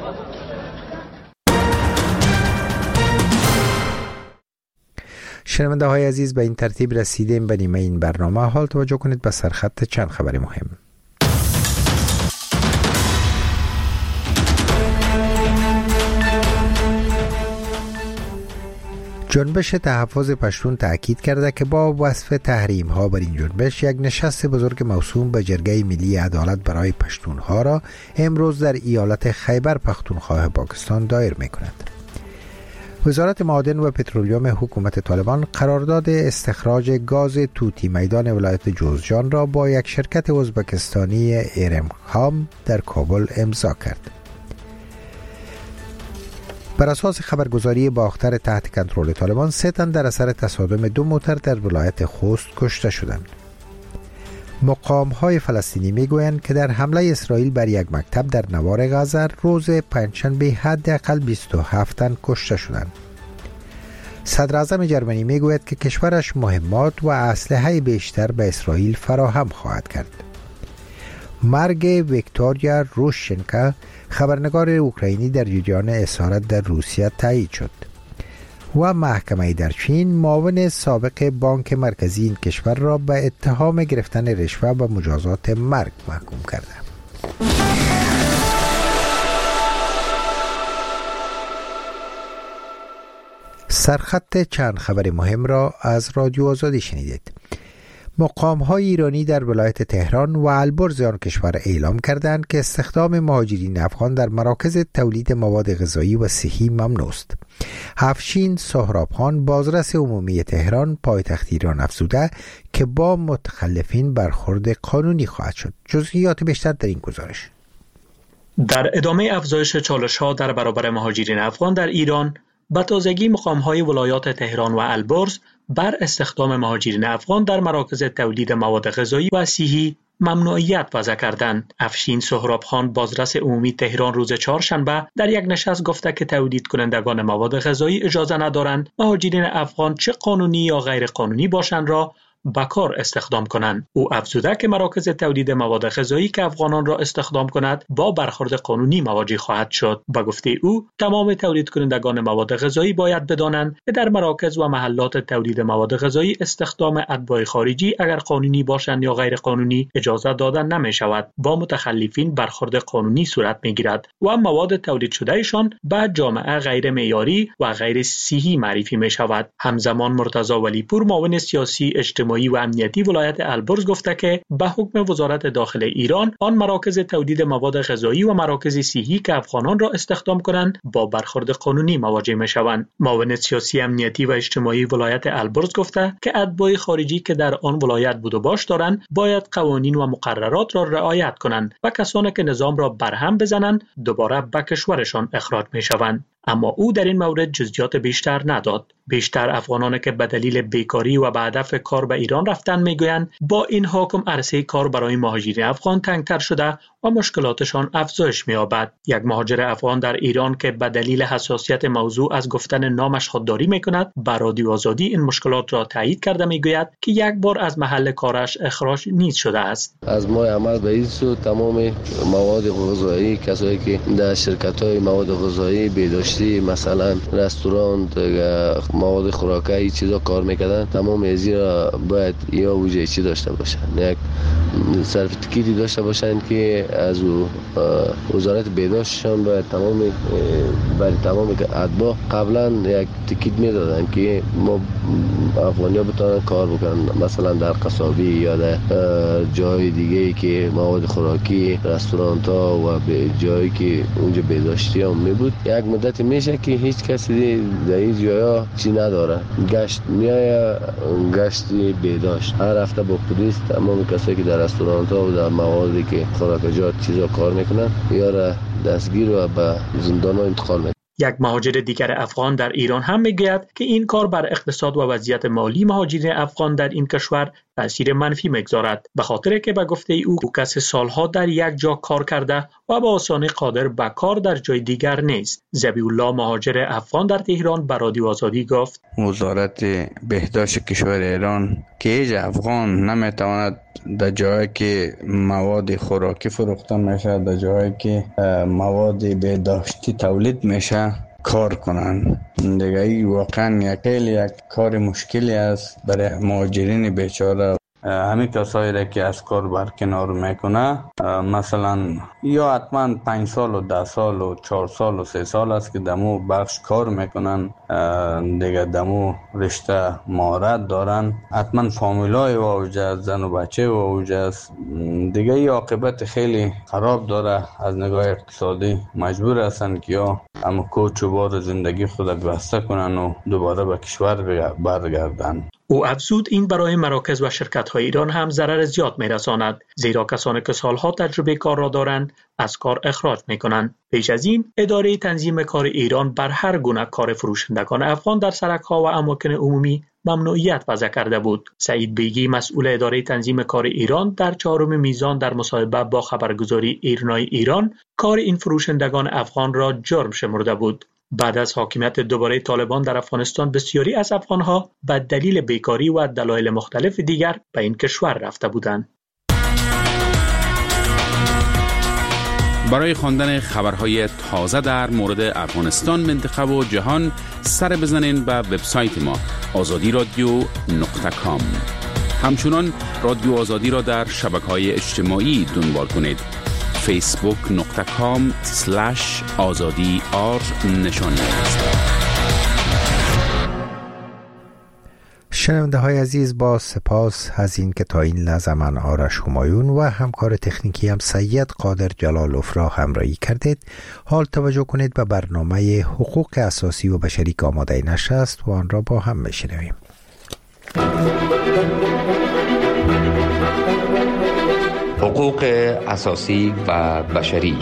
شنونده های عزیز، به این ترتیب رسیدیم به نیمه این برنامه. حال توجه کنید به سرخط چند خبر مهم. جنبش تحفظ پشتون تأکید کرده که با وصف تحریم ها بر این جنبش، یک نشست بزرگ موسوم به جرگه ملی عدالت برای پشتون ها را امروز در ایالت خیبر پختونخوا پاکستان دایر می کند. وزارت معادن و پترولیوم حکومت طالبان قرارداد استخراج گاز توتی میدان ولایت جوزجان را با یک شرکت ازبکستانی ایرمخام در کابل امضا کرد. بر اساس خبرگزاری باختر تحت کنترل طالبان، سه تن در اثر تصادم دو موتر در ولایت خوست کشته شدند. مقام‌های فلسطینی میگویند که در حمله اسرائیل بر یک مکتب در نوار غزه روز پنجشنبه حداقل بیست و هفت تن کشته شدند. صدر اعظم جرمنی میگوید که کشورش مهمات و اسلحه بیشتر به اسرائیل فراهم خواهد کرد. مرگ ویکتوریا روشچنکا، خبرنگار اوکراینی در جریان اسارت در روسیه تایید شد و محکمه در چین معاون سابق بانک مرکزی این کشور را به اتهام گرفتن رشوه و مجازات مرگ محکوم کرده. سرخط چند خبر مهم را از رادیو آزادی شنیدید. مقام‌های ایرانی در ولایت تهران و البرز آن کشور اعلام کردند که استخدام مهاجرین افغان در مراکز تولید مواد غذایی و صحی ممنوع است. افشین سهرابخان، بازرس عمومی تهران، پایتخت ایران افزوده که با متخلفین برخورد قانونی خواهد شد. جزئیات بیشتر در این گزارش. در ادامه افزایش چالش‌ها در برابر مهاجرین افغان در ایران، به تازگی مقام‌های ولایات تهران و البرز بر استخدام مهاجرین افغان در مراکز تولید مواد غذایی و صحی ممنوعیت وضع کردند. افشین سهرابخان، بازرس عمومی تهران، روز چهارشنبه در یک نشست گفته که تولید کنندگان مواد غذایی اجازه ندارند مهاجرین افغان چه قانونی یا غیر قانونی باشند را به کار استخدام کنند. او افزوده که مراکز تولید مواد غذایی که افغانان را استخدام کند با برخورد قانونی مواجه خواهد شد. به گفته او، تمام تولید کنندگان مواد غذایی باید بدانند که در مراکز و محلات تولید مواد غذایی استخدام اتباع خارجی اگر قانونی باشند یا غیر قانونی اجازه داده نمی شود. با متخلفین برخورد قانونی صورت می گیرد و مواد تولید شده ایشان به جامعه غیر معیاری و غیر صحی معرفی می شود. همزمان مرتضی ولیپور، معاون سیاسی، اجتماعی و امنیتی ولایت البرز گفته که به حکم وزارت داخل ایران، آن مراکز تولید مواد غذایی و مراکز صحی که افغانان را استخدام کنند با برخورد قانونی مواجه می شوند. معاون سیاسی، امنیتی و اجتماعی ولایت البرز گفته که اتباع خارجی که در آن ولایت بود و باش دارند باید قوانین و مقررات را رعایت کنند و کسانی که نظام را برهم بزنند دوباره به کشورشان اخراج می شوند. اما او در این مورد جزئیات بیشتر نداد. بیشتر افغانانی که به دلیل بیکاری و به هدف کار به ایران رفتن میگویند با این حکم عرصه کار برای مهاجرین افغان تنگتر شده و مشکلاتشان افزایش می‌یابد. یک مهاجر افغان در ایران که به دلیل حساسیت موضوع از گفتن نامش خودداری میکند، به رادیو آزادی این مشکلات را تایید کرده میگوید که یک بار از محل کارش اخراج نیز شده است. از ماه عمل به این سو تمام مواد غذایی، کسایی که در شرکت‌های مواد غذایی بهداشتی، مثلا رستوران، مواد خوراکی، این چیزا کار میکردن، تمام ازی را باید یا وجه چی داشته باشن، یک سرتیفیکیتی داشته باشن که از وزارت بهداشتشان باید تمام برای تمام اتباع قبلا یک تیکیت میدادن که ما افغانیا بتونن کار بکنن، مثلا در قصابی یا در جای دیگه که مواد خوراکی، رستوران ها و به جایی که اونجا بهداشتی هم می بود. یک مدت میشه که هیچ کسی در این جایا چی نداره، گشت میایه، گشت بهداشت هر هفته با پلیس تمام کسایی که در رستوران ها و در موادی که خوراکجات چیزا کار میکنن یا را دستگیر و به زندان ها انتقال میکنن. یک مهاجر دیگر افغان در ایران هم میگوید که این کار بر اقتصاد و وضعیت مالی مهاجرین افغان در این کشور تأثیر منفی میگذارد، به خاطر که به گفته او کسی سالها در یک جا کار کرده و به آسانی قادر به کار در جای دیگر نیست. ذبیح الله، مهاجر افغان در تهران، به رادیو آزادی گفت وزارت بهداشت کشور ایران که هیچ افغان نمیتواند در جایی که مواد خوراکی فروخته میشه، در جایی که مواد بهداشتی تولید میشه کار کنن. دیگه این واقعا یک یک کار مشکلی است برای مهاجرین بیچاره. همین کسایی را که از کار برکنار میکنه، مثلا یا حتما پنج سال و ده سال و چهار سال و سه سال است که دمو بخش کار میکنن، دیگه دمو رشته مهارت دارن، حتما فامیلای و اوجه زن و بچه و اوجه است. دیگه این عاقبت خیلی خراب داره. از نگاه اقتصادی مجبور هستن که یا اما کوچ و بار زندگی خود بسته کنن و دوباره به کشور برگردن. او افزود این برای مراکز و شرکت‌های ایران هم ضرر زیاد می‌رساند، زیرا کسانی که سالها تجربه کار را دارند از کار اخراج می‌کنند. پیش از این اداره تنظیم کار ایران بر هر گونه کار فروشندگان افغان در سرک‌ها و اماکن عمومی ممنوعیت وضع کرده بود. سعید بیگی مسئول اداره تنظیم کار ایران در چهارم میزان در مصاحبه با خبرگزاری ایرنای ایران کار این فروشندگان افغان را جرم شمرده بود. بعد از حاکمیت دوباره طالبان در افغانستان بسیاری از افغانها به دلیل بیکاری و دلایل مختلف دیگر به این کشور رفته بودند. برای خواندن خبرهای تازه در مورد افغانستان، منطقه و جهان سر بزنین به وبسایت ما آزادی رادیو نقطه کام. همچنان رادیو آزادی را در شبکه‌های اجتماعی دنبال کنید. فیسبوک نقطه کام سلش آزادی آر نشان شنونده های عزیز، با سپاس از این که تا این لحظه من آرش همایون و همکار تکنیکی هم سید قادر جلالوف را همراهی کردید. حال توجه کنید به برنامه حقوق اساسی و بشری که آماده نشر است و آن را با هم بشنویم. حقوق اساسی و بشری.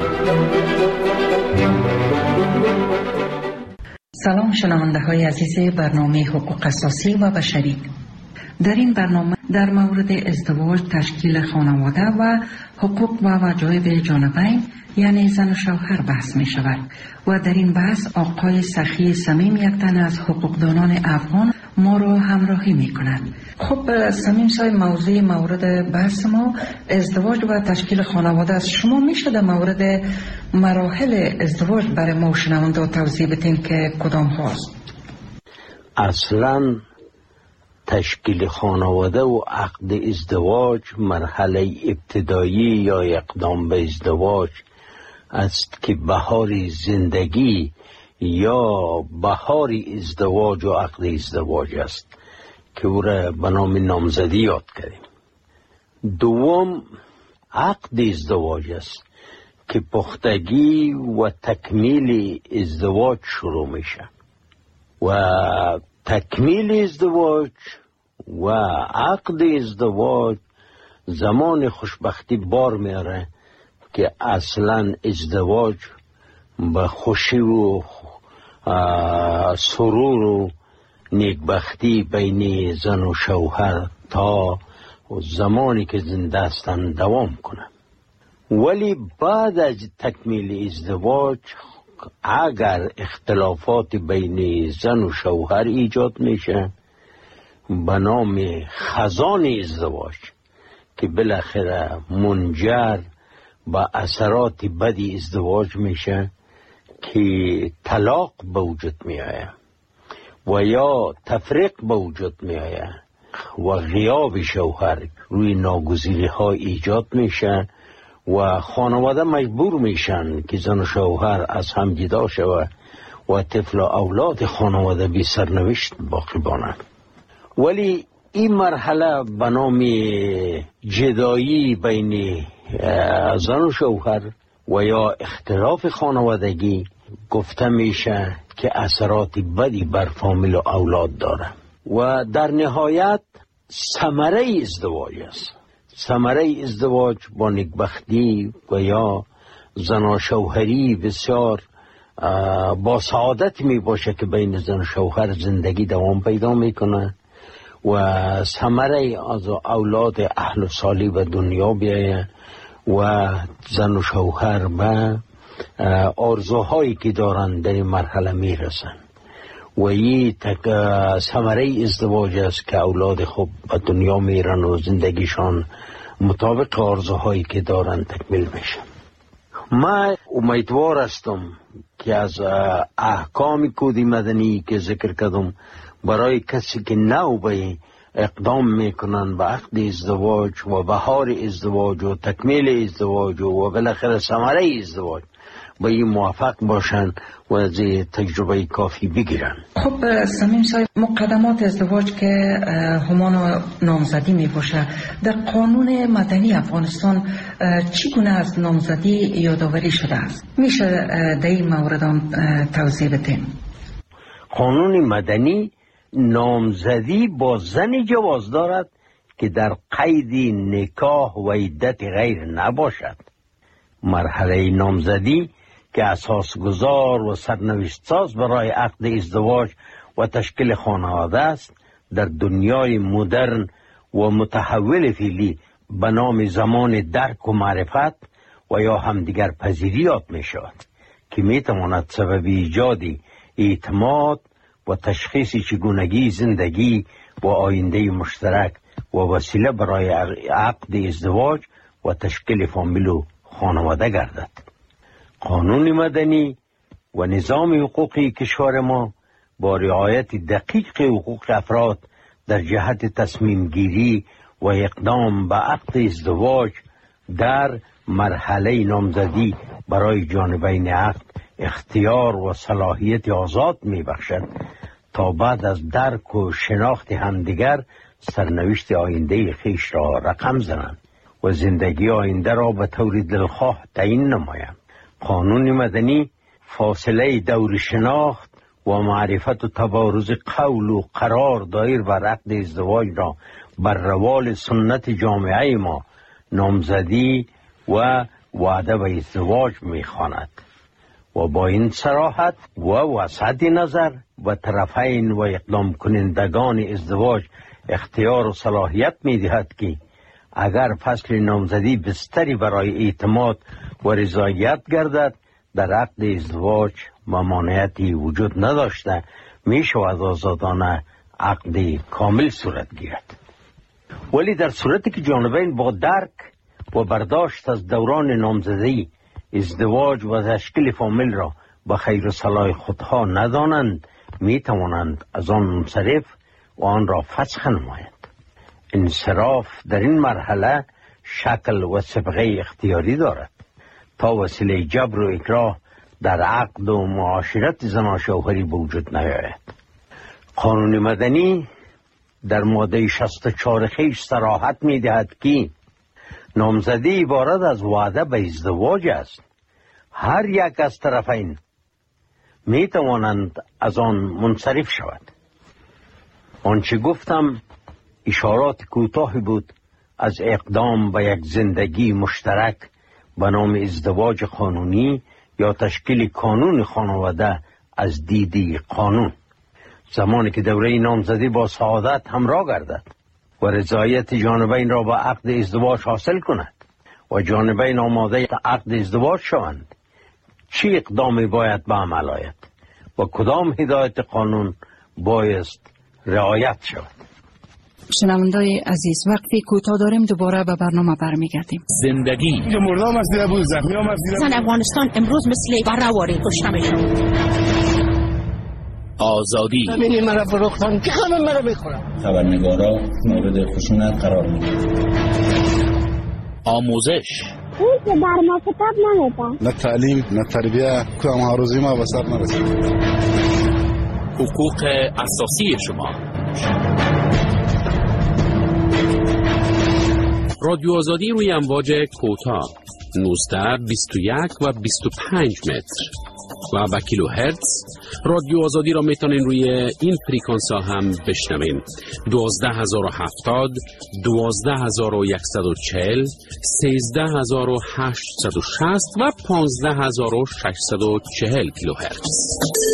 سلام شنونده های عزیز برنامه حقوق اساسی و بشری. در این برنامه در مورد ازدواج، تشکیل خانواده و حقوق و وجایب جانبین یعنی زن و شوهر بحث می شود و در این بحث آقای سخی صمیم، یک تن از حقوقدانان افغان، ما را همراهی می کند. خب صمیم صاحب، موضوع مورد بحث ما ازدواج و تشکیل خانواده است. شما میشه در مورد مراحل ازدواج برای ما شنونده توضیح بدین که کدام هاست؟ اصلا تشکیل خانواده و عقد ازدواج مرحله ابتدایی یا اقدام به ازدواج است که بهار زندگی یا بهار ازدواج و عقد ازدواج است که او را به نام نامزدی یاد کردیم. دوم عقد ازدواج است که پختگی و تکمیل ازدواج شروع میشه و تکمیل ازدواج و عقد ازدواج زمان خوشبختی بار میاره که اصلا ازدواج به خوشی و سرور و نیکبختی بین زن و شوهر تا زمانی که زنده هستند دوام کنه. ولی بعد از تکمیل ازدواج اگر اختلافات بین زن و شوهر ایجاد میشه به نام خزان ازدواج که بالاخره منجر به اثرات بدی ازدواج میشه که طلاق به وجود میآید و یا تفریق به وجود میآید و غیاب شوهر روی ناگزیری ها ایجاد میشه و خانواده مجبور میشن که زن و شوهر از هم جدا شود و طفل و اولاد خانواده بی سرنوشت باقی مانند. ولی این مرحله به نام جدایی بین زن و شوهر و یا اختلاف خانوادگی گفته میشه که اثرات بدی بر فامیل و اولاد داره و در نهایت ثمره ازدواج است. ثمره ازدواج با نیکبختی و یا زن و شوهری بسیار با سعادت می باشه که بین زن و شوهر زندگی دوام پیدا میکنه و ثمره از اولاد اهل و صالح و دنیا بیایه و زن و شوهر به آرزوهایی که دارن در این مرحله میرسن و این ثمره ازدواج است که اولاد خوب به دنیا میرن و زندگیشان مطابق آرزوهایی که دارن تکمیل میشه. من امیدوار هستم که از احکام کود مدنی که ذکر کردم برای کسی که نو به اقدام میکنن به عقد ازدواج و بهار ازدواج و تکمیل ازدواج و بالاخره ثمره ازدواج به این موافق باشن و از تجربه کافی بگیرن. خب صمیم صاحب، مقدمات ازدواج که همان نامزدی می باشه، در قانون مدنی افغانستان چگونه از نامزدی یادآوری شده است؟ میشه در این مورد توضیح بدین؟ قانون مدنی نامزدی با زنی جواز دارد که در قید نکاح و عدت غیر نباشد. مرحله نامزدی که اساس گذار و سرنوشت ساز برای عقد ازدواج و تشکیل خانواده است، در دنیای مدرن و متحول فعلی به نام زمان درک و معرفت و یا همدیگر پذیری یاد می شود که می تواند سبب ایجاد اعتماد و تشخیص چگونگی زندگی و آینده مشترک و وسیله برای عقد ازدواج و تشکیل فامیل و خانواده گردد. قانون مدنی و نظام حقوقی کشور ما با رعایت دقیق حقوق افراد در جهت تصمیم گیری و اقدام به عقد ازدواج در مرحله نامزدی برای جانبین عقد اختیار و صلاحیت آزاد می بخشد تا بعد از درک و شناخت همدیگر سرنوشت آینده خیش را رقم زنند و زندگی آینده را به طور دلخواه تعیین نمایند. قانون مدنی فاصله دور شناخت و معرفت و تبارز قول و قرار دایر بر عقد ازدواج را بر روال سنت جامعه ما نامزدی و وعده به ازدواج می‌خواند و با این صراحت و وسعت نظر و طرفین و اقدام کنندگان ازدواج اختیار و صلاحیت می‌دهد که اگر فصل نامزدی بستری برای اعتماد و رضایت گردد، در عقد ازدواج ممانعتی وجود نداشته می شود آزادانه عقد کامل صورت گیرد. ولی در صورتی که جانبین با درک و برداشت از دوران نامزدی ازدواج و تشکیل فامیل را به خیر و صلاح خودها ندانند، می توانند از آن منصرف و آن را فسخ نمایند. انصراف در این مرحله شکل و سابقه اختیاری دارد تا وسیله جبر و اکراه در عقد و معاشرت زن و شوهری به وجود نیاید. قانون مدنی در ماده شصت و چهار خیش صراحت می دهد که نامزدی عبارت از وعده به ازدواج است. هر یک از طرفین می توانند از آن منصرف شود. آنچه گفتم اشارات کوتاهی بود از اقدام به یک زندگی مشترک به نام ازدواج قانونی یا تشکیل کانون خانواده از دیدی قانون. زمانی که دوره نامزدی با سعادت همراه گردد و رضایت جانبین را با عقد ازدواج حاصل کند و جانبین آماده عقد ازدواج شوند، چه اقدامی باید به عمل آید و کدام هدایت قانون بایست رعایت شود؟ شنوندای عزیز، وقتی کوتاه داریم دوباره به برنامه برمیگردیم. زندگی مردم از دیده بود، زخمی هم از دیده بود. زن افغانستان امروز مثل برواری کشته میشن. آزادی ببینید مرا فروختن که همه مرا میخورن. خبرنگارا مورد خشونت قرار میگیرن. آموزش اون که در ما کتاب نمیدن. نه تعلیم نه تربیه که هم هروزی ما به سر نرسید. حقوق اساسی شما. رادیو آزادی روی امواج کوتاه نوزده، بیست و یک و بیست و پنج متر و به کیلو هرتز. رادیو آزادی را میتونین روی این فریکانس ها هم بشنوین: دوازده هزار و هفتاد، دوازده هزار و صد و چهل، سیزده هزار و هشتصد و شصت و پانزده هزار و ششصد و چهل کیلو هرتز.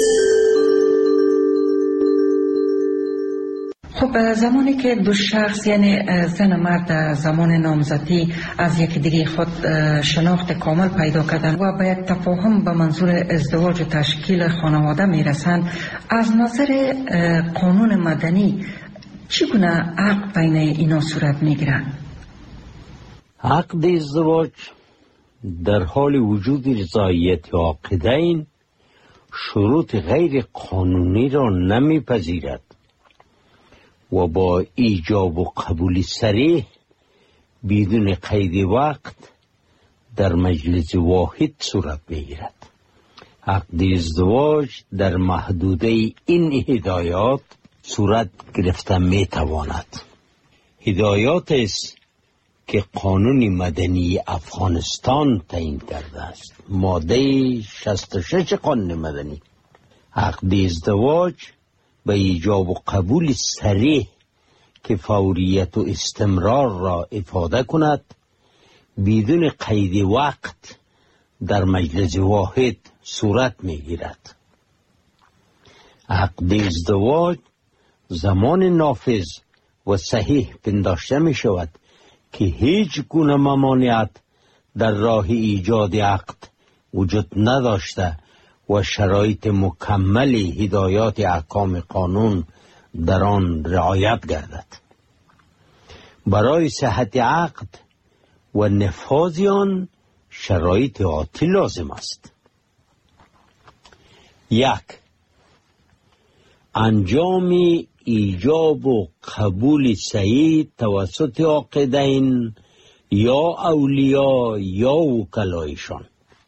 خب زمانی که دو شخص یعنی زن و مرد زمان نامزدی از یک دیگه خود شناخت کامل پیدا کردن و به یک تفاهم به منظور ازدواج و تشکیل خانواده میرسند، از نظر قانون مدنی چگونه عقد بین اینا صورت میگیرد؟ عقد ازدواج در حال وجود رضایت عاقدین شروط غیر قانونی را نمیپذیرد و با ایجاب و قبول صریح بدون قید وقت در مجلس واحد صورت میگیرد. عقد ازدواج در محدوده این هدایات صورت گرفته میتواند. هدایات است که قانون مدنی افغانستان تعیین کرده است. ماده شصت و شش قانون مدنی عقد ازدواج به ایجاب و قبول صریح که فوریت و استمرار را افاده کند بدون قید وقت در مجلس واحد صورت میگیرد. عقد ازدواج زمان نافذ و صحیح پنداشته می شود که هیچ گونه ممانعت در راه ایجاد عقد وجود نداشته و شرایط مکمل هدایات احکام قانون در آن رعایت گردد. برای صحت عقد و نفاذ آن شرایط آتی لازم است. یک، انجام ایجاب و قبول صحیح توسط عاقدین یا اولیاء یا وکلایشان.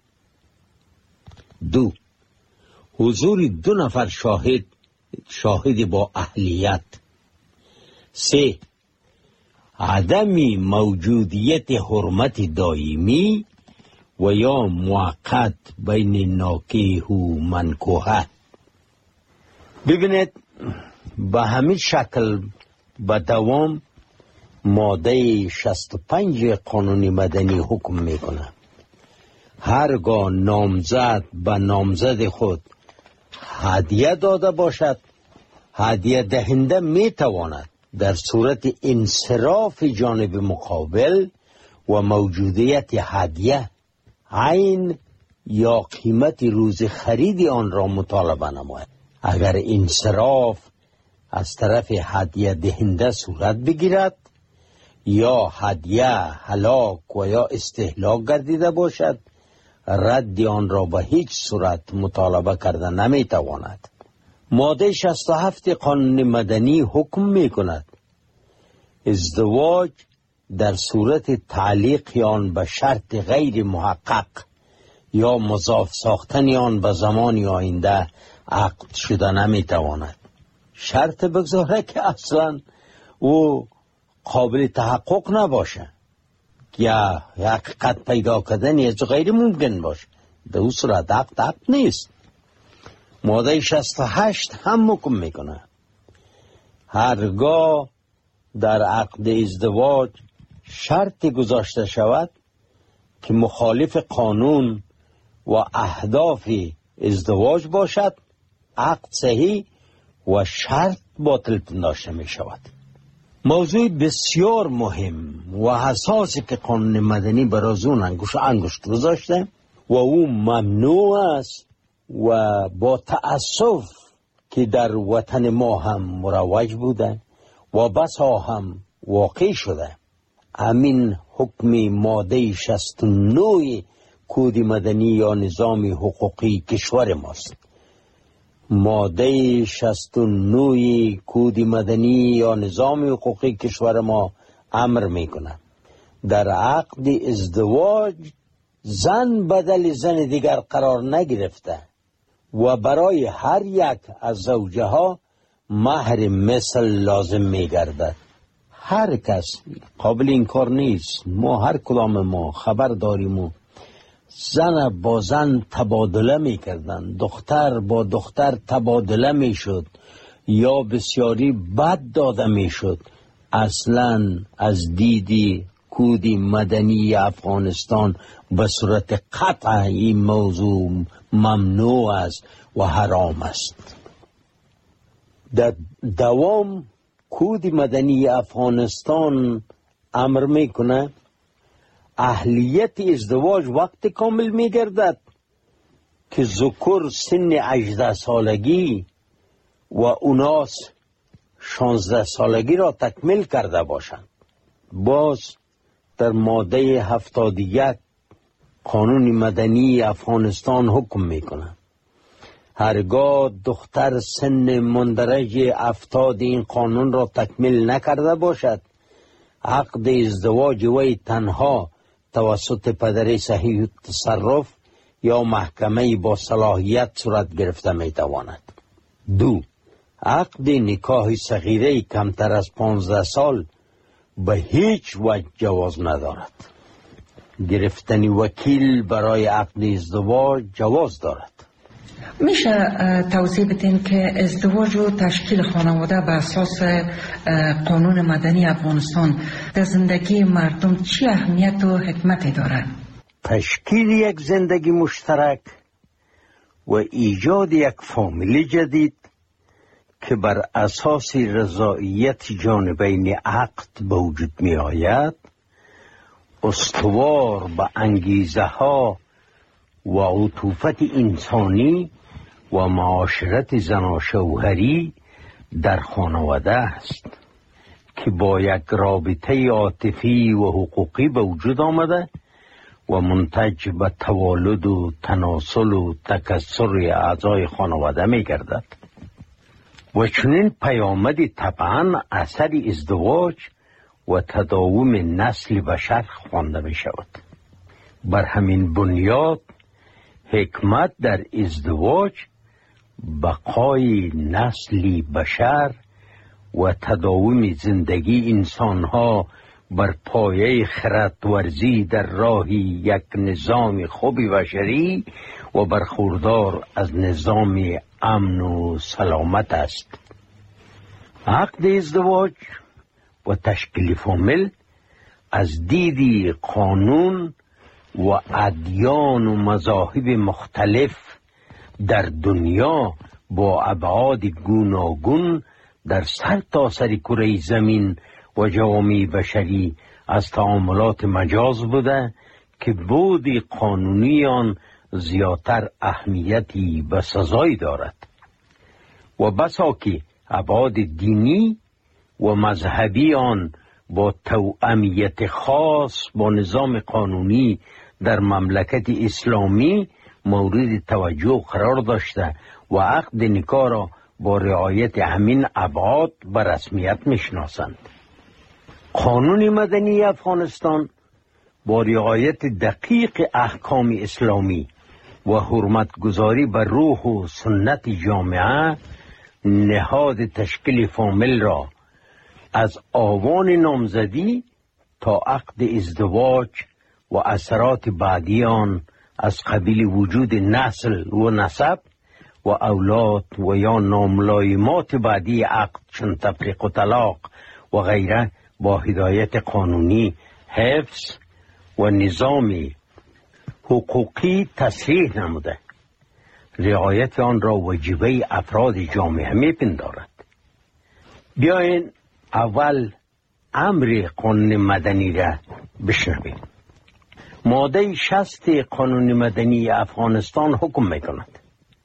دو، حضور دو نفر شاهد شاهد با اهلیت. سه، عدم موجودیت حرمت دائمی و یا موقت بین ناکح و منکوحه. ببینید به همین شکل به دوام ماده شصت و پنج قانون مدنی حکم میکنه هرگاه نامزد به نامزد خود هدیه داده باشد، هدیه دهنده میتواند در صورت انصراف جانب مقابل و موجودیت هدیه عین یا قیمت روز خرید آن را مطالبه نماید. اگر انصراف از طرف هدیه دهنده صورت بگیرد یا هدیه هلاک و یا استهلاک گردیده باشد، رد آن را به هیچ صورت مطالبه کرده نمیتواند. ماده شصت و هفت قانون مدنی حکم می کند ازدواج در صورت تعلیق آن به شرط غیر محقق یا مضاف ساختن آن به زمان آینده عقد شده نمیتواند. شرط بگذاره که اصلا او قابل تحقق نباشه یا حقیقت پیدا کردن از غیر ممکن باشه، در اون صورت عقد عقد نیست. ماده شصت و هشت هم حکم میکنه هرگاه در عقد ازدواج شرط گذاشته شود که مخالف قانون و اهداف ازدواج باشد، عقد صحیح و شرط باطل پنداشته می شود. موضوع بسیار مهم و حساسی که قانون مدنی برای اون انگوش انگشت گذاشته و او ممنوع است و با تأسف که در وطن ما هم مروج بوده و بسا هم واقع شده. همین حکم ماده شصت و نه کد مدنی یا نظام حقوقی کشور ماست. ماده شصت و نه کد مدنی یا نظام حقوقی کشور ما امر میکنه در عقد ازدواج زن بدل زن دیگر قرار نگرفته و برای هر یک از زوجه ها مهر مثل لازم میگردد. هر کس قابل این کار نیست. ما هر کدام ما خبر داریم و زن با زن تبادله میکردن، دختر با دختر تبادله میشد یا بسیاری بد داده میشد. اصلا از دیدی کد مدنی افغانستان به صورت قطع این موضوع ممنوع است و حرام است. در دوام کد مدنی افغانستان امر میکنه اهلیت ازدواج وقت کامل میگردد که ذکر سن هجده سالگی و اناس شانزده سالگی را تکمیل کرده باشند. باز در ماده هفتاد و یک قانون مدنی افغانستان حکم میکنه هرگاه دختر سن مندرج افتاد این قانون را تکمیل نکرده باشد، عقد ازدواج وی تنها توسط پدر صحیح تصرف یا محکمه با صلاحیت صورت گرفته میتواند. دو، عقد نکاح صغیره کمتر از پانزده سال به هیچ وجه جواز ندارد. گرفتن وکیل برای عقد ازدواج جواز دارد. میشه توضیح بدین که ازدواج و تشکیل خانواده به اساس قانون مدنی افغانستان در زندگی مردم چی اهمیت و حکمتی دارد؟ تشکیل یک زندگی مشترک و ایجاد یک فامیل جدید که بر اساس رضایت جانبین عقد به وجود می آید، استوار به انگیزه ها و عطوفت انسانی و معاشرت زناشوهری در خانواده است که با یک رابطه عاطفی و حقوقی به وجود آمده و منتج به توالد و تناسل و تکثر اعضای خانواده می گردد و چنین پیامدی طبعا اثر ازدواج و تداوم نسل بشر خوانده می شود. بر همین بنیاد حکمت در ازدواج بقای نسلی بشر و تداوم زندگی انسانها بر پایه خردورزی در راه یک نظام خوب بشری و برخوردار از نظام امن و سلامت است. عقد ازدواج و تشکیل فامیل از دید قانون و ادیان و مذاهب مختلف در دنیا با ابعاد گوناگون در سر تا سر کره زمین و جوامع بشری از تعاملات مجاز بوده که بود قانونی آن زیادتر اهمیتی و سزایی دارد و بسا که ابعاد دینی و مذهبی آن با توأمیت خاص با نظام قانونی در مملکت اسلامی مورد توجه قرار داشته و عقد نکاح را با رعایت همین ابعاد به رسمیت میشناسند. قانون مدنی افغانستان با رعایت دقیق احکام اسلامی و حرمتگذاری بر روح و سنت جامعه نهاد تشکیل فامیل را از آوان نامزدی تا عقد ازدواج و اثرات بعدی آن از قبیل وجود نسل و نسب و اولاد و یا ناملایمات بعدی عقد چون تفریق و طلاق و غیره با هدایت قانونی حفظ و نظام حقوقی تصریح نموده. رعایت آن را واجبه افراد جامعه میپندارد. بیاین اول امر قانون مدنی را بشنویم. ماده شصت قانون مدنی افغانستان حکم میکند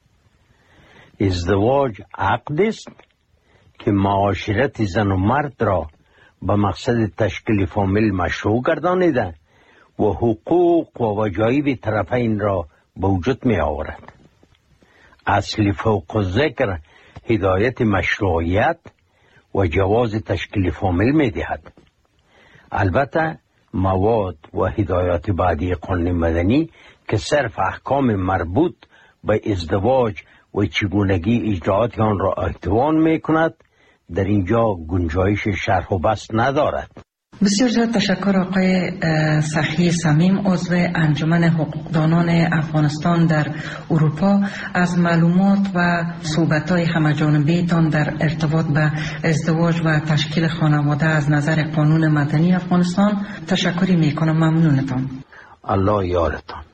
ازدواج عقد است که معاشرت زن و مرد را به مقصد تشکیل فامیل مشروع گردانیده و حقوق و وجایب طرفین را به وجود می آورد. اصل فوق ذکر هدایت مشروعیت و جواز تشکیل فامیل می دهد. البته مواد و هدایات بعدی قانون مدنی که صرف احکام مربوط به ازدواج و چگونگی اجرات آن را احتوا می کند در اینجا گنجایش شرح و بسط ندارد. بسیار زیاد تشکر آقای سخی صمیم، عضو انجمن حقوقدانان افغانستان در اروپا، از معلومات و صحبت‌های همه‌جانبه تان در ارتباط به ازدواج و تشکیل خانواده از نظر قانون مدنی افغانستان. تشکری میکنم. ممنونتان. الله یارتان.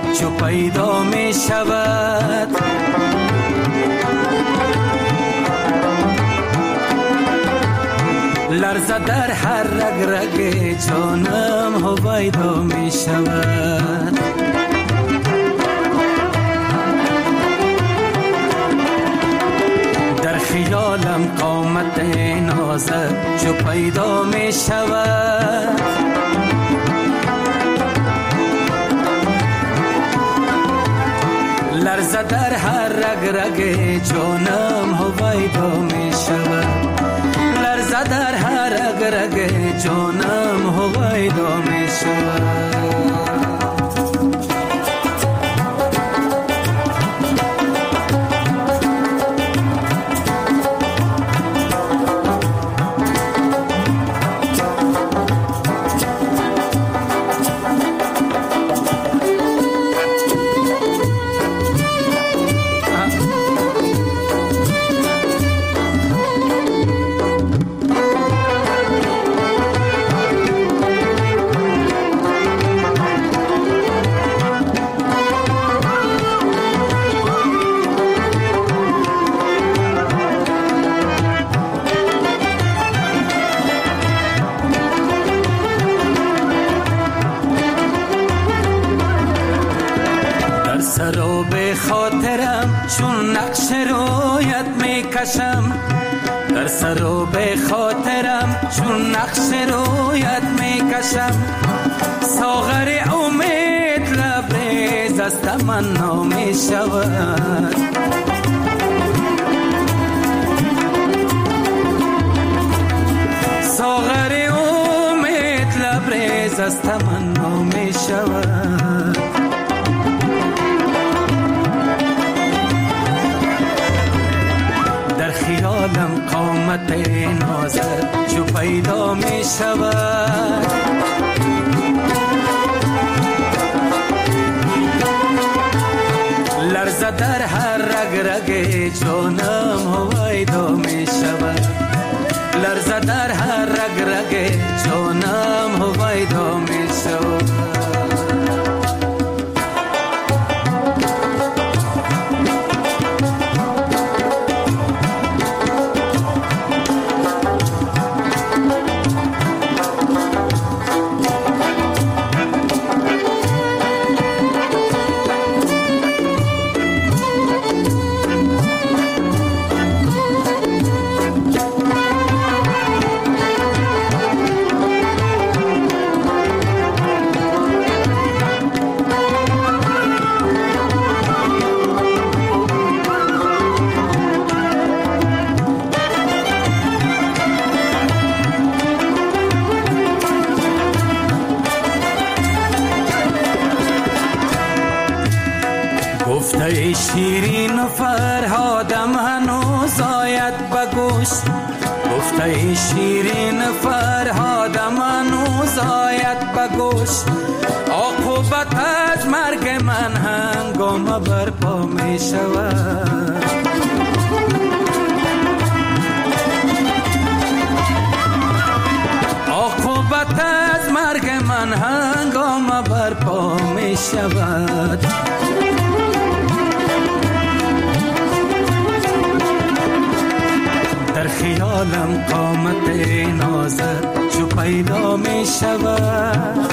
چو پیدا می شود. لرزه در هر رگ رگ جانم هویدا می شود. در خیالم قامت نازت چو پیدا می شود. لرزه در هر رگ رگ جانم هویدا می شود. لرزه در هر رگ رگ جانم هویدا می شود. سراب خاطرم چون نقش رویت می کشم. در سراب خاطرم چون نقش رویت می کشم. ساغر امید لبریز از تمنا می شود. ساغر امید لبریز از تمنا می شود. خیالم قامت نازت چو پیدا می شود. لرزه در هر رگ رگ جانم هویدا می شود. لرزه در هر رگ رگ جانم هویدا می شود. گفته شیرین و فرهادم هنوز آید بگوش. گفته شیرین و فرهادم هنوز آید بگوش. عاقبت از مرگ من هنگام برپا می شود. عاقبت از مرگ من هنگام برپا می شود. در خیالم قامت نازت چو پیدا می شود.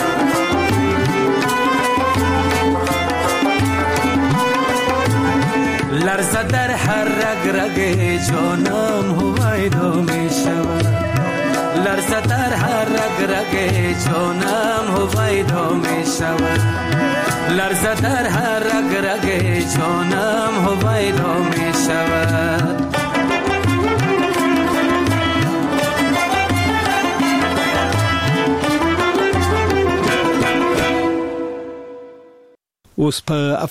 لرزه در هر رگ رگ جانم هویدا می شود. لرزه در هر رگ رگ جانم هویدا می شود. لرزه در هر رگ رگ جانم هویدا می شود. اوس په